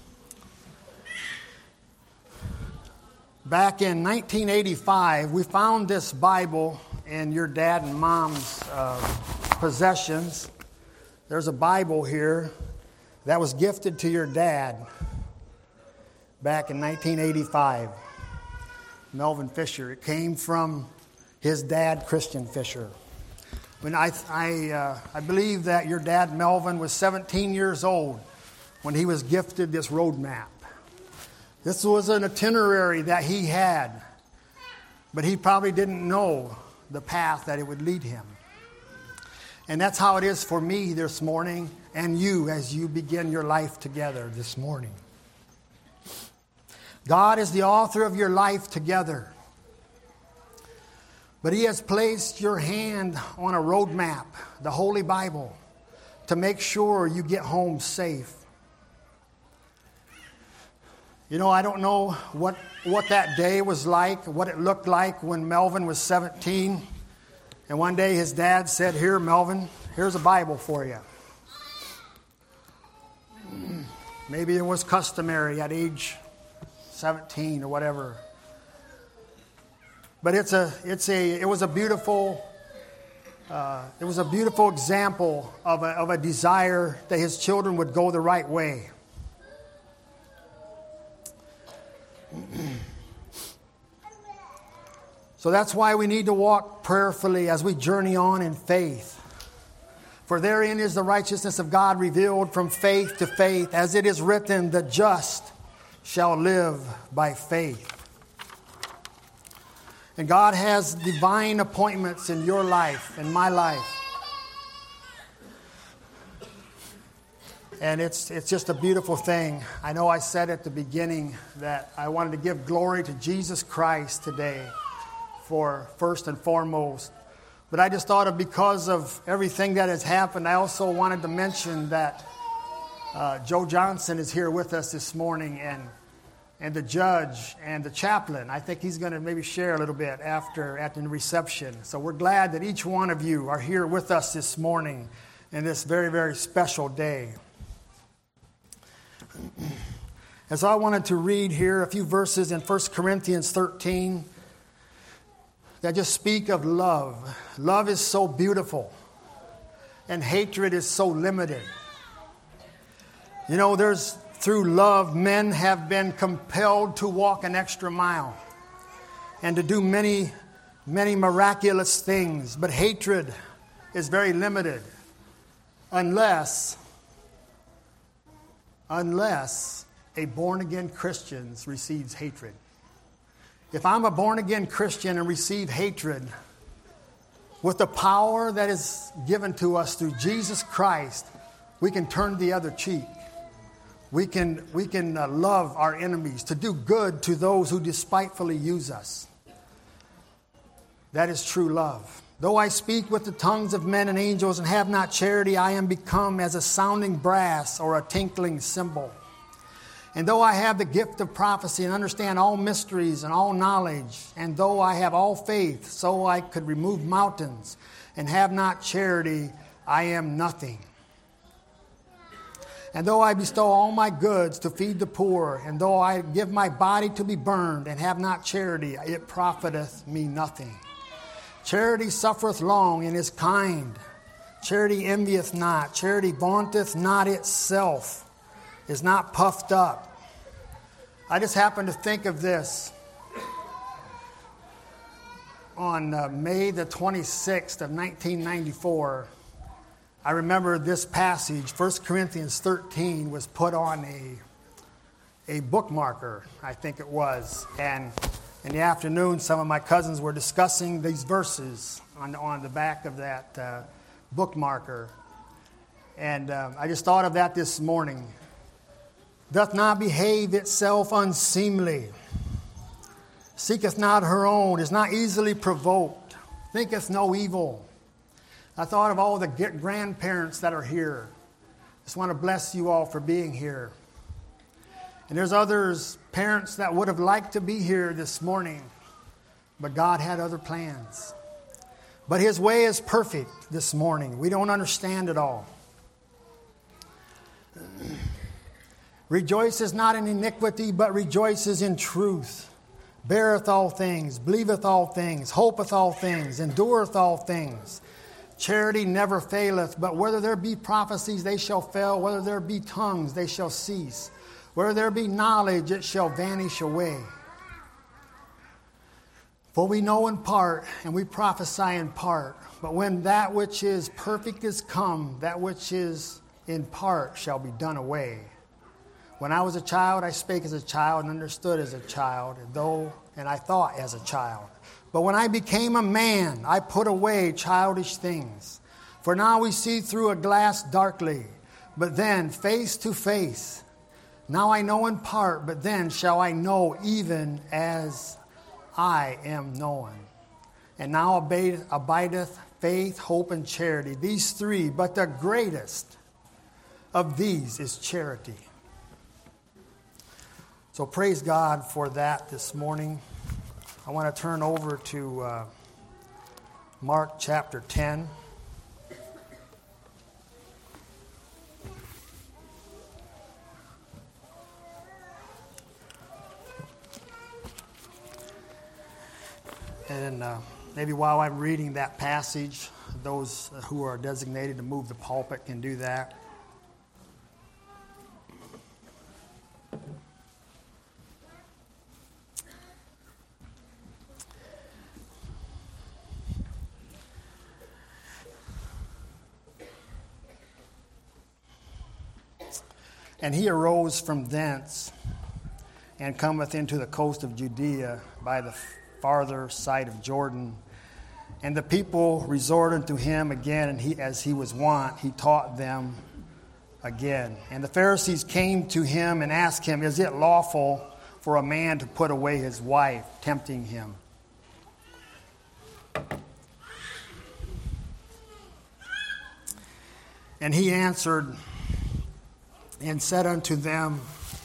Back in 1985, we found this Bible in your dad and mom's possessions. There's a Bible here that was gifted to your dad back in 1985. Melvin Fisher. It came from his dad, Christian Fisher. When I believe that your dad, Melvin, was 17 years old when he was gifted this road map. This was an itinerary that he had, but he probably didn't know the path that it would lead him. And that's how it is for me this morning and you as you begin your life together this morning. God is the author of your life together. But He has placed your hand on a road map, the Holy Bible, to make sure you get home safe. You know, I don't know what that day was like, what it looked like when Melvin was 17. And one day his dad said, "Here, Melvin, here's a Bible for you." Maybe it was customary at age 17 or whatever. But it was a beautiful example of a desire that his children would go the right way. So that's why we need to walk prayerfully as we journey on in faith. For therein is the righteousness of God revealed from faith to faith, as it is written, "The just shall live by faith." And God has divine appointments in your life, in my life. And it's just a beautiful thing. I know I said at the beginning that I wanted to give glory to Jesus Christ today for first and foremost. But I just thought of, because of everything that has happened, I also wanted to mention that Joe Johnson is here with us this morning, and the judge and the chaplain. I think he's going to maybe share a little bit at the reception. So we're glad that each one of you are here with us this morning in this very, very special day. And so I wanted to read here a few verses in 1 Corinthians 13 that just speak of love. Love is so beautiful, and hatred is so limited. You know, through love, men have been compelled to walk an extra mile and to do many, many miraculous things. But hatred is very limited unless a born-again Christian receives hatred. If I'm a born-again Christian and receive hatred, with the power that is given to us through Jesus Christ, we can turn the other cheek. We can love our enemies, to do good to those who despitefully use us. That is true love. Though I speak with the tongues of men and angels and have not charity, I am become as a sounding brass or a tinkling cymbal. And though I have the gift of prophecy and understand all mysteries and all knowledge, and though I have all faith, so I could remove mountains, and have not charity, I am nothing. And though I bestow all my goods to feed the poor, and though I give my body to be burned, and have not charity, it profiteth me nothing. Charity suffereth long and is kind. Charity envieth not. Charity vaunteth not itself, is not puffed up. I just happened to think of this. On May the 26th of 1994, I remember this passage, 1 Corinthians 13, was put on a bookmarker, I think it was. And in the afternoon, some of my cousins were discussing these verses on the back of that bookmarker. And I just thought of that this morning. Doth not behave itself unseemly, seeketh not her own, is not easily provoked, thinketh no evil. I thought of all the grandparents that are here. Just want to bless you all for being here. And there's others, parents that would have liked to be here this morning, but God had other plans. But His way is perfect this morning. We don't understand it all. Rejoices not in iniquity, but rejoices in truth. Beareth all things, believeth all things, hopeth all things, endureth all things. Charity never faileth, but whether there be prophecies, they shall fail. Whether there be tongues, they shall cease. Whether there be knowledge, it shall vanish away. For we know in part, and we prophesy in part. But when that which is perfect is come, that which is in part shall be done away. When I was a child, I spake as a child and understood as a child, and I thought as a child. But when I became a man, I put away childish things. For now we see through a glass darkly, but then face to face. Now I know in part, but then shall I know even as I am known. And now abideth faith, hope, and charity. These three, but the greatest of these is charity. So praise God for that this morning. I want to turn over to Mark chapter 10. And maybe while I'm reading that passage, those who are designated to move the pulpit can do that. And he arose from thence and cometh into the coast of Judea by the farther side of Jordan. And the people resorted unto him again, and he, as he was wont, he taught them again. And the Pharisees came to him and asked him, Is it lawful for a man to put away his wife, tempting him? And he answered and said unto them,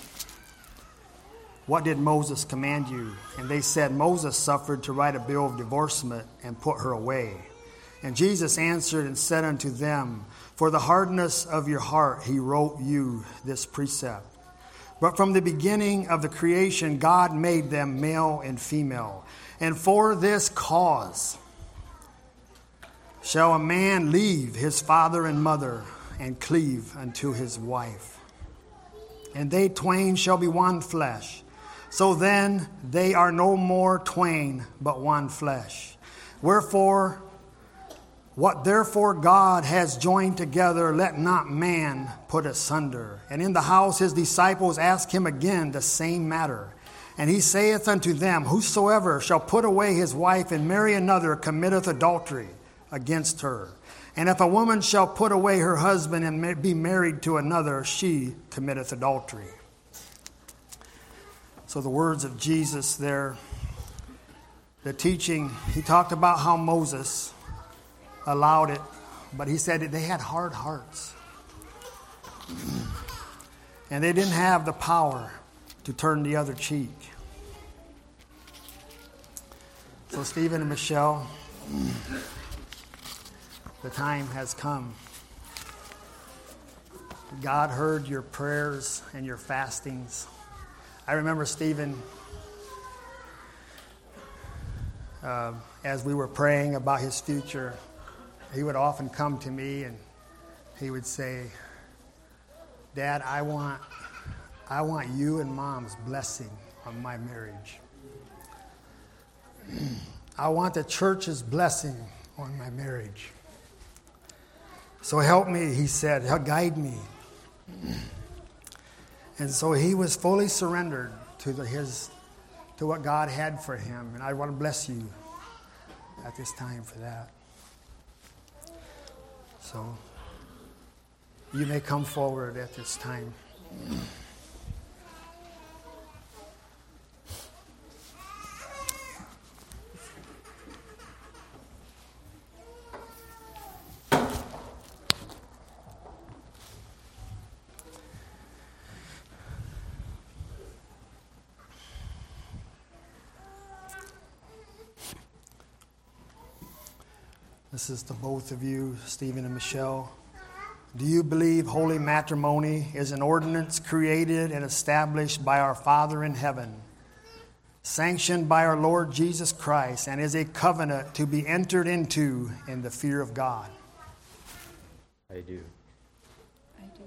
What did Moses command you? And they said, Moses suffered to write a bill of divorcement and put her away. And Jesus answered and said unto them, For the hardness of your heart he wrote you this precept. But from the beginning of the creation God made them male and female. And for this cause shall a man leave his father and mother and cleave unto his wife. And they twain shall be one flesh. So then they are no more twain, but one flesh. Wherefore, what therefore God has joined together, let not man put asunder. And in the house his disciples asked him again the same matter. And he saith unto them, Whosoever shall put away his wife and marry another committeth adultery against her. And if a woman shall put away her husband and be married to another, she committeth adultery. So the words of Jesus there, the teaching, he talked about how Moses allowed it, but he said that they had hard hearts. And they didn't have the power to turn the other cheek. So Stephen and Michelle, the time has come. God heard your prayers and your fastings. I remember Stephen, as we were praying about his future, he would often come to me and he would say, Dad, I want you and Mom's blessing on my marriage. I want the church's blessing on my marriage. So help me, he said, help guide me. And so he was fully surrendered to what God had for him. And I want to bless you at this time for that. So you may come forward at this time. This is to both of you, Stephen and Michelle. Do you believe holy matrimony is an ordinance created and established by our Father in heaven, sanctioned by our Lord Jesus Christ, and is a covenant to be entered into in the fear of God? I do. I do.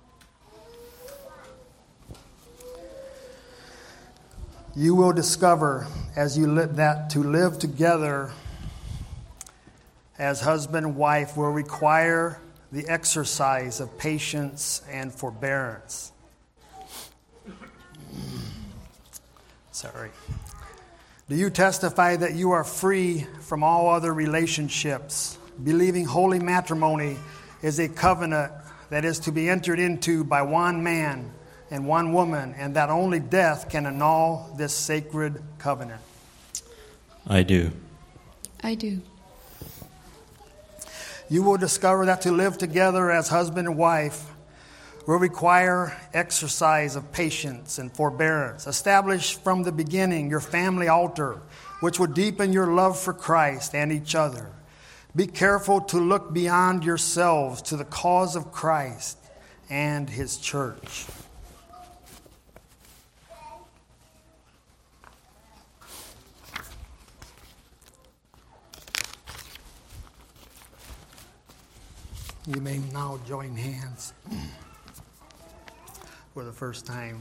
You will discover as you live that to live together as husband and wife will require the exercise of patience and forbearance. Sorry. Do you testify that you are free from all other relationships, believing holy matrimony is a covenant that is to be entered into by one man and one woman, and that only death can annul this sacred covenant? I do. I do. You will discover that to live together as husband and wife will require exercise of patience and forbearance. Establish from the beginning your family altar, which will deepen your love for Christ and each other. Be careful to look beyond yourselves to the cause of Christ and His church. You may now join hands for the first time.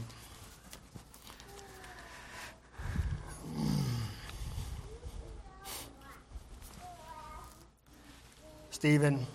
Stephen,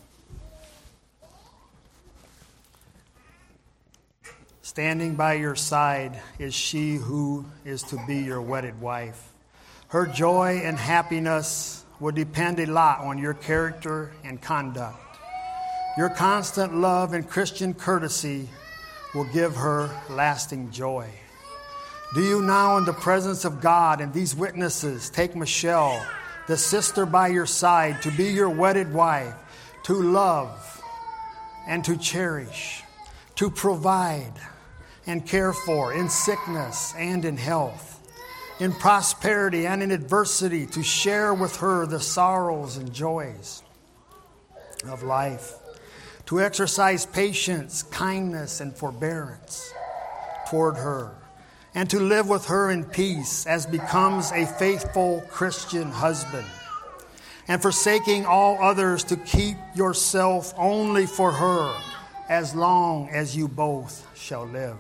standing by your side is she who is to be your wedded wife. Her joy and happiness will depend a lot on your character and conduct. Your constant love and Christian courtesy will give her lasting joy. Do you now, in the presence of God and these witnesses, take Michelle, the sister by your side, to be your wedded wife, to love and to cherish, to provide and care for in sickness and in health, in prosperity and in adversity, to share with her the sorrows and joys of life, to exercise patience, kindness, and forbearance toward her, and to live with her in peace as becomes a faithful Christian husband, and forsaking all others to keep yourself only for her as long as you both shall live?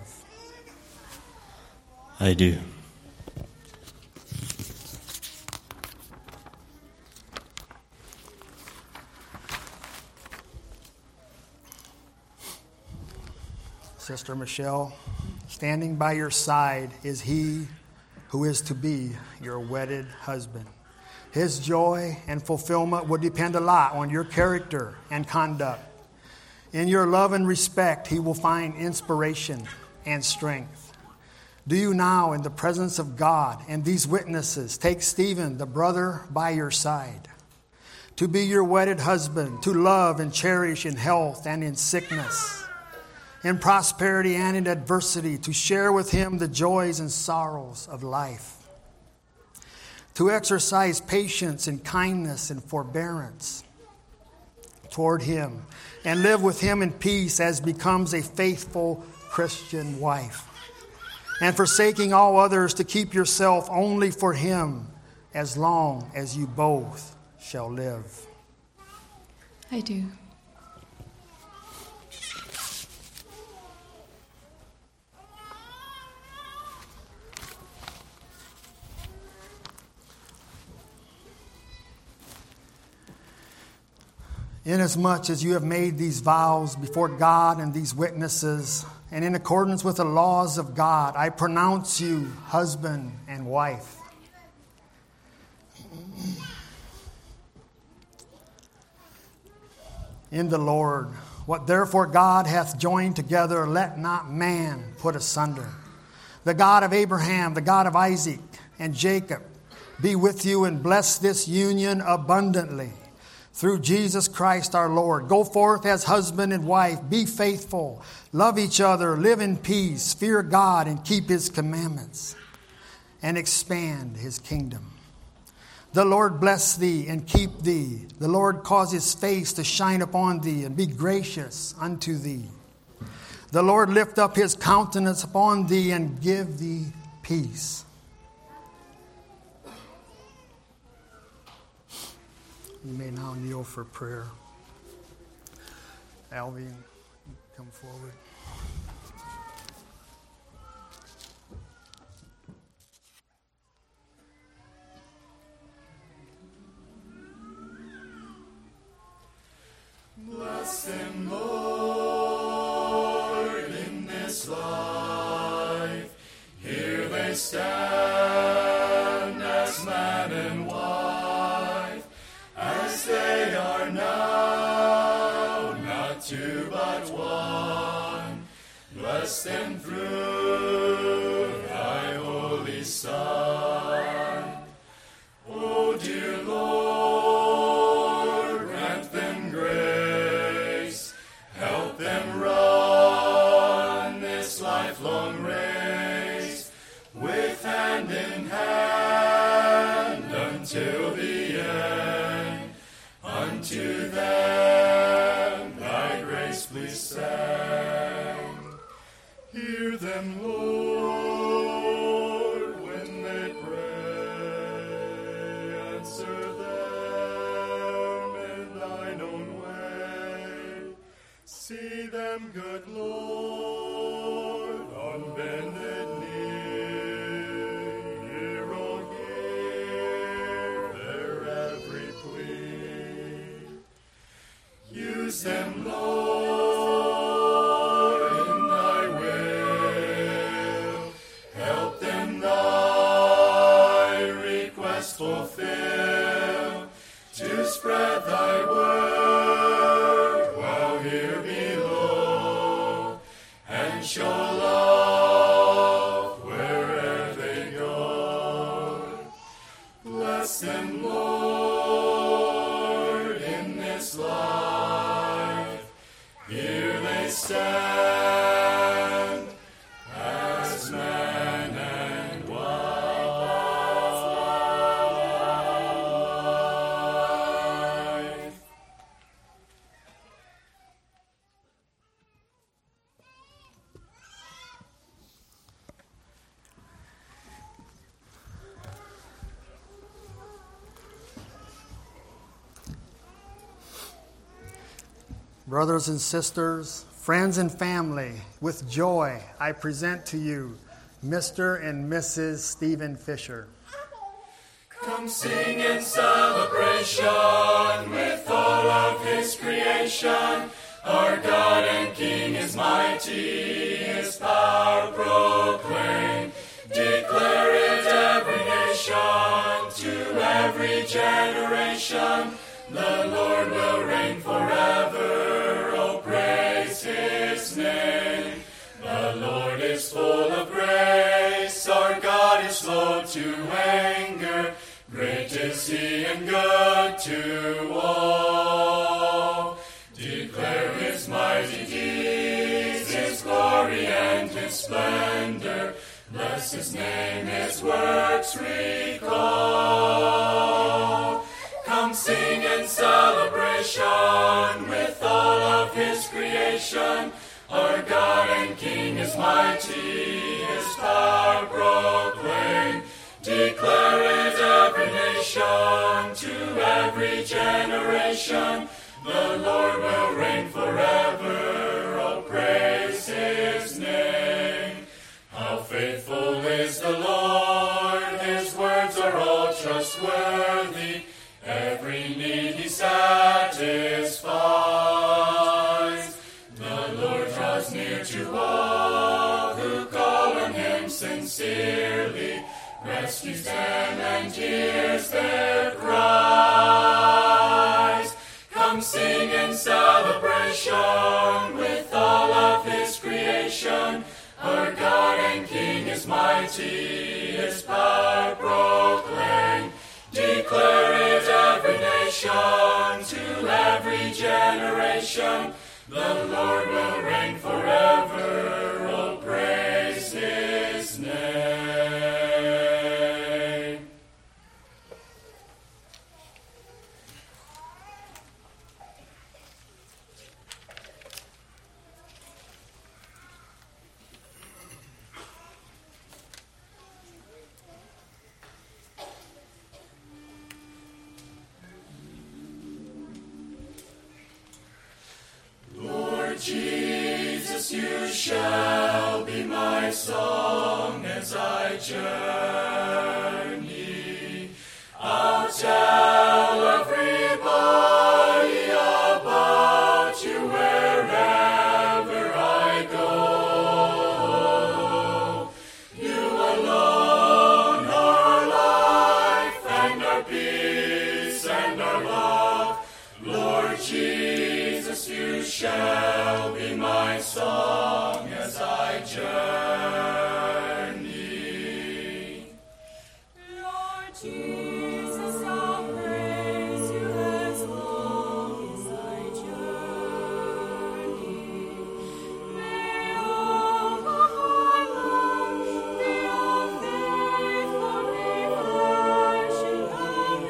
I do. Sister Michelle, standing by your side is he who is to be your wedded husband. His joy and fulfillment will depend a lot on your character and conduct. In your love and respect, he will find inspiration and strength. Do you now, in the presence of God and these witnesses, take Stephen, the brother, by your side, to be your wedded husband, to love and cherish in health and in sickness, in prosperity and in adversity, to share with him the joys and sorrows of life, to exercise patience and kindness and forbearance toward him, and live with him in peace as becomes a faithful Christian wife, and forsaking all others to keep yourself only for him as long as you both shall live? I do. Inasmuch as you have made these vows before God and these witnesses, and in accordance with the laws of God, I pronounce you husband and wife. In the Lord, what therefore God hath joined together, let not man put asunder. The God of Abraham, the God of Isaac and Jacob, be with you and bless this union abundantly. Through Jesus Christ our Lord. Go forth as husband and wife. Be faithful. Love each other. Live in peace. Fear God and keep his commandments. And expand his kingdom. The Lord bless thee and keep thee. The Lord cause his face to shine upon thee and be gracious unto thee. The Lord lift up his countenance upon thee and give thee peace. You may now kneel for prayer. Alvin, come forward. Bless Him, Lord, in this life. Here they stand as man and wife, as they are now, not two but one. Bless them through Thy Holy Son. O dear Lord, grant them grace, help them run this lifelong race, with hand in hand until the end. Unto them Thy grace please send. Hear them, Lord, when they pray. Answer them in Thine own way. See them, good Lord, on bended knee. Hear, O hear their every plea. Use them, Lord, in Thy will. Help them Thy request fulfill, to spread Thy word while here below, and show love wherever they go. Bless them, Lord, in this life. Here they stand as man and wife. Brothers and sisters, friends and family, with joy I present to you Mr. and Mrs. Stephen Fisher. Come sing in celebration with all of His creation. Our God and King is mighty, His power proclaim. Declare it every nation, to every generation. The Lord will reign forever, oh praise His name. The Lord is full of grace, our God is slow to anger. Great is He and good to all. Declare His mighty deeds, His glory and His splendor. Bless His name, His works recall. Come sing in celebration with all of His creation. Our God and King is mighty, His power proclaim. Declare it every nation, to every generation. The Lord will reign forever, oh praise His name. How faithful is the Lord, His words are all trustworthy. Every need He satisfies. The Lord draws near to all who call on Him sincerely. Rescues them and hears their cries. Come sing in celebration with all of His creation. Our God and King is mighty, His power proclaim. Declare it every nation, to every generation. The Lord will reign forever, oh praise His name. Lord, shall be my song as I journey. I'll tell everybody about you wherever I go. You alone are our life and our peace and our love. Lord Jesus, you shall be my song as I journey. Lord Jesus, I'll praise you as long as I journey. May all of my life be a faithful reflection of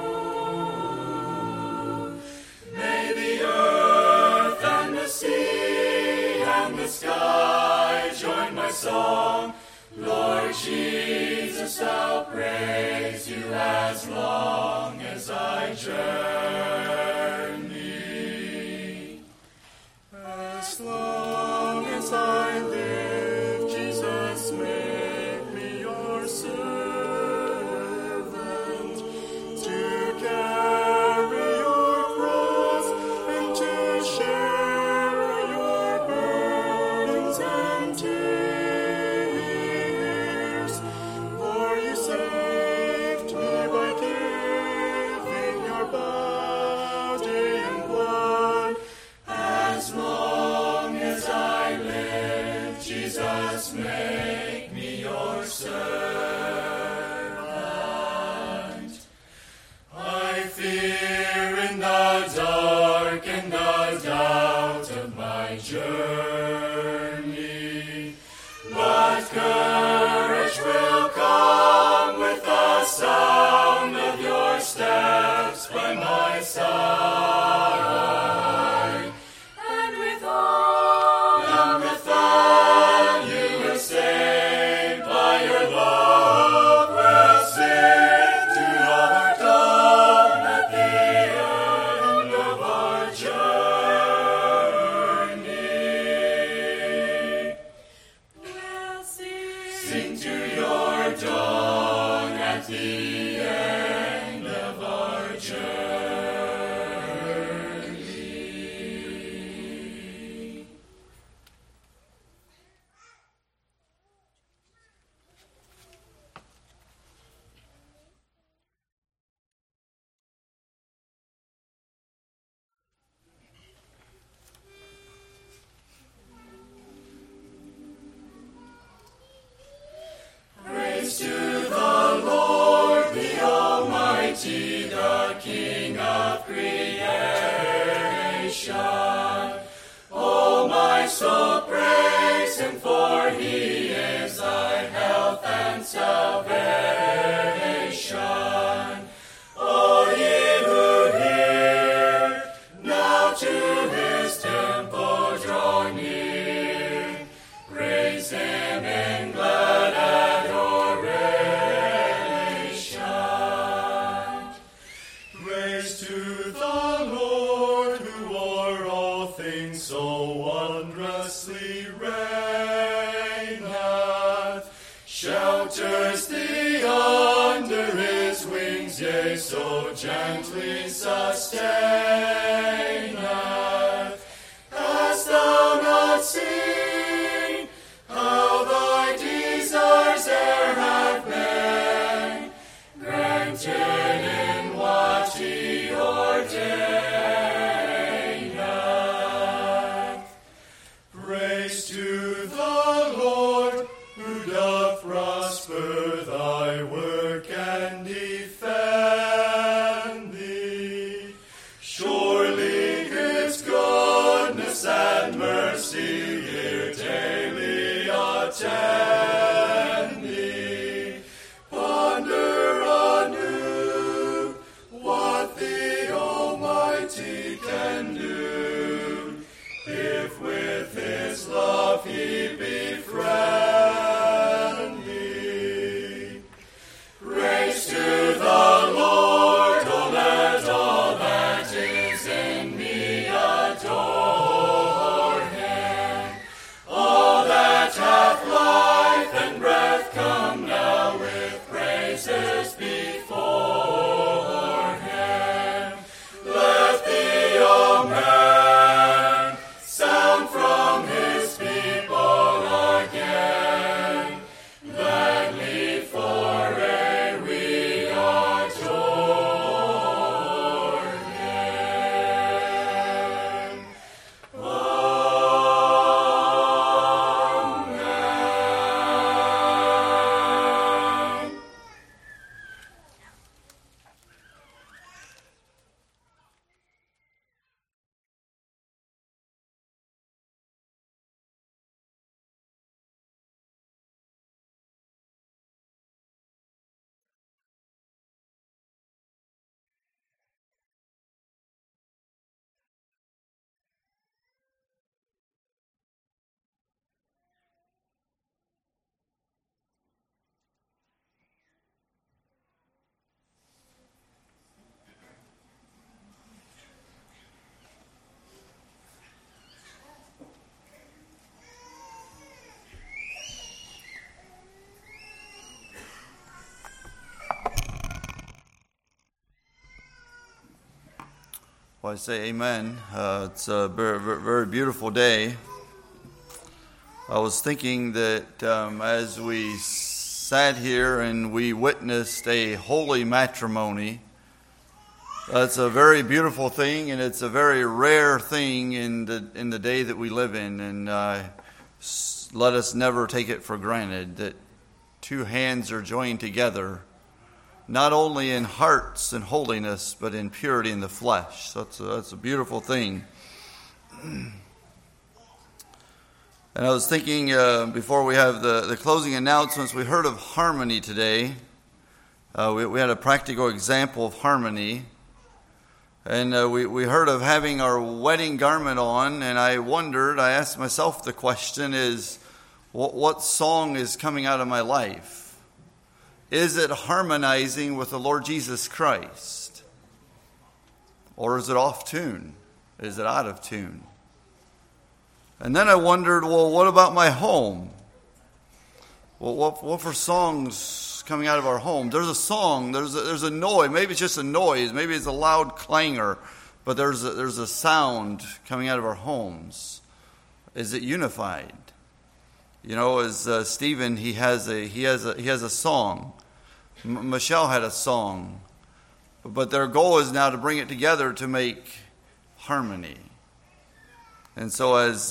you. May the earth and the sea and the sky join my song. Lord Jesus, I'll praise you as long as I journey. As long as I live, Jesus, make me your servant, to carry your cross and to share your burdens and tears. For you saved me by giving your body and blood. As long as I live, Jesus, make me your servant. I fear in the dark and the doubt of my journey, but courage will come with the sound of your steps by my side. And with all you have saved by your love, will sing to our dawn at the end of our journey. We'll sing to your dawn at the end of our journey. Praise to the Lord, the Almighty, the King of creation. Oh, my soul, praise him, for he is thy health and salvation. Oh, ye who hear, now to his temple draw near. Praise him in glad adoration. Praise to the Lord, who o'er all things so wondrously reigneth. Shelters thee under his wings, yea, so gently sustaineth. Hast thou not seen how thy desires e'er have been granted in what he ordaineth? Praise to the Lord, who doth prosper thy work and defend thee. Surely his goodness and mercy here daily attend thee. Ponder anew what the Almighty can do, if with his love he I say amen. It's a very, very beautiful day. I was thinking that as we sat here and we witnessed a holy matrimony, it's a very beautiful thing, and it's a very rare thing in the day that we live in. And let us never take it for granted that two hands are joined together, not only in hearts and holiness, but in purity in the flesh. So that's a beautiful thing. And I was thinking, before we have the closing announcements, we heard of harmony today. We had a practical example of harmony. And we heard of having our wedding garment on, and I asked myself the question is, what song is coming out of my life? Is it harmonizing with the Lord Jesus Christ? Or is it off tune? Is it out of tune? And then I wondered, well, what about my home? Well, what for songs coming out of our home? There's a song, there's a noise. Maybe it's just a noise. Maybe it's a loud clangor. But there's a sound coming out of our homes. Is it unified? You know, as Stephen, he has a song. Michelle had a song, but their goal is now to bring it together to make harmony. And so,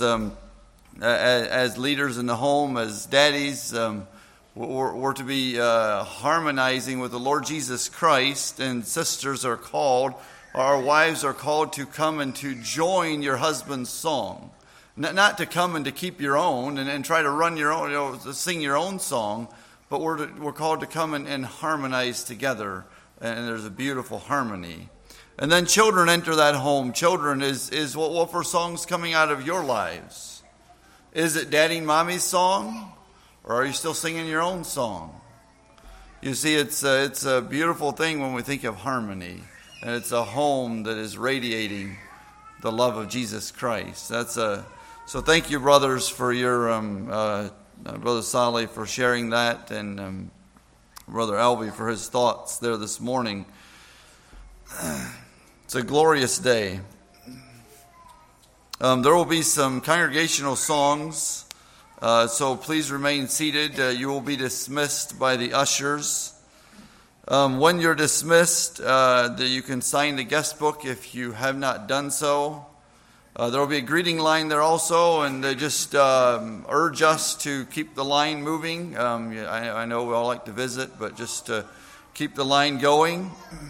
as leaders in the home, as daddies, we're to be harmonizing with the Lord Jesus Christ. And sisters are called, our wives are called to come and to join your husband's song. Not to come and to keep your own and try to run your own, to sing your own song, but we're called to come and harmonize together, and there's a beautiful harmony. And then children enter that home. Children is what for songs coming out of your lives? Is it Daddy and Mommy's song, or are you still singing your own song? You see, it's a beautiful thing when we think of harmony, and it's a home that is radiating the love of Jesus Christ. So thank you, brothers, for your, Brother Saleh for sharing that, and Brother Albie for his thoughts there this morning. It's a glorious day. There will be some congregational songs, so please remain seated. You will be dismissed by the ushers. When you're dismissed, you can sign the guest book if you have not done so. There will be a greeting line there also, and they just urge us to keep the line moving. I know we all like to visit, but just keep the line going.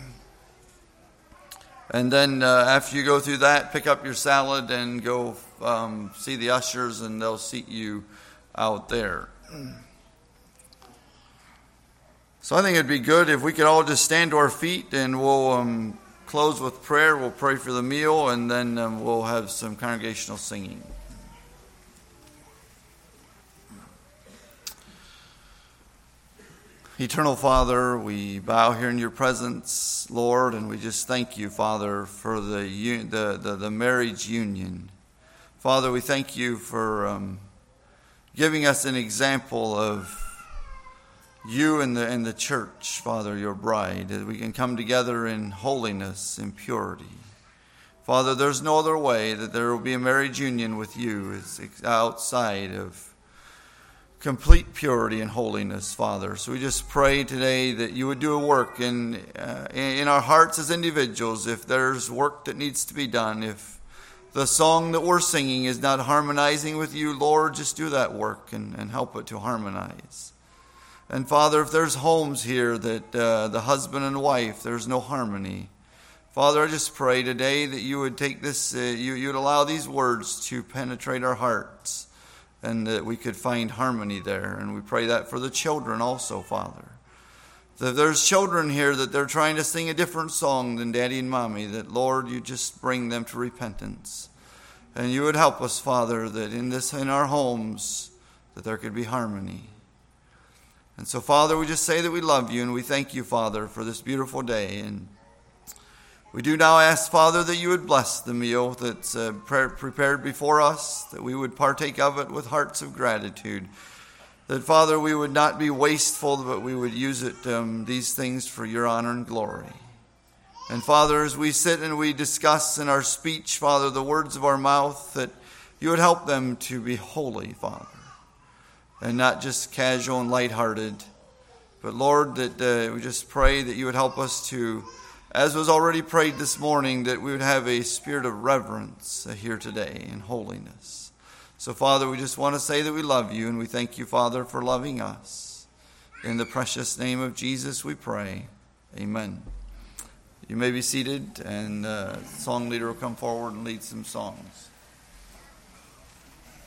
And then after you go through that, pick up your salad and go see the ushers, and they'll seat you out there. So I think it'd be good if we could all just stand to our feet, and we'll close with prayer. We'll pray for the meal, and then we'll have some congregational singing. Eternal Father, we bow here in your presence, Lord, and we just thank you, Father, for the marriage union. Father, we thank you for giving us an example of you and the church, Father, your bride, that we can come together in holiness and purity. Father, there's no other way that there will be a marriage union with you. It's outside of complete purity and holiness, Father. So we just pray today that you would do a work in our hearts as individuals. If there's work that needs to be done, if the song that we're singing is not harmonizing with you, Lord, just do that work and help it to harmonize. And Father, if there's homes here that the husband and wife, there's no harmony, Father, I just pray today that you would take this, you would allow these words to penetrate our hearts, and that we could find harmony there. And we pray that for the children also, Father. That if there's children here that they're trying to sing a different song than Daddy and Mommy, that, Lord, you just bring them to repentance. And you would help us, Father, that in our homes, that there could be harmony. And so, Father, we just say that we love you, and we thank you, Father, for this beautiful day. And we do now ask, Father, that you would bless the meal that's prepared before us, that we would partake of it with hearts of gratitude. That, Father, we would not be wasteful, but we would use it, these things for your honor and glory. And Father, as we sit and we discuss in our speech, Father, the words of our mouth, that you would help them to be holy, Father, and not just casual and lighthearted. But Lord, that we just pray that you would help us to, as was already prayed this morning, that we would have a spirit of reverence here today in holiness. So Father, we just want to say that we love you, and we thank you, Father, for loving us. In the precious name of Jesus we pray. Amen. You may be seated, and the song leader will come forward and lead some songs.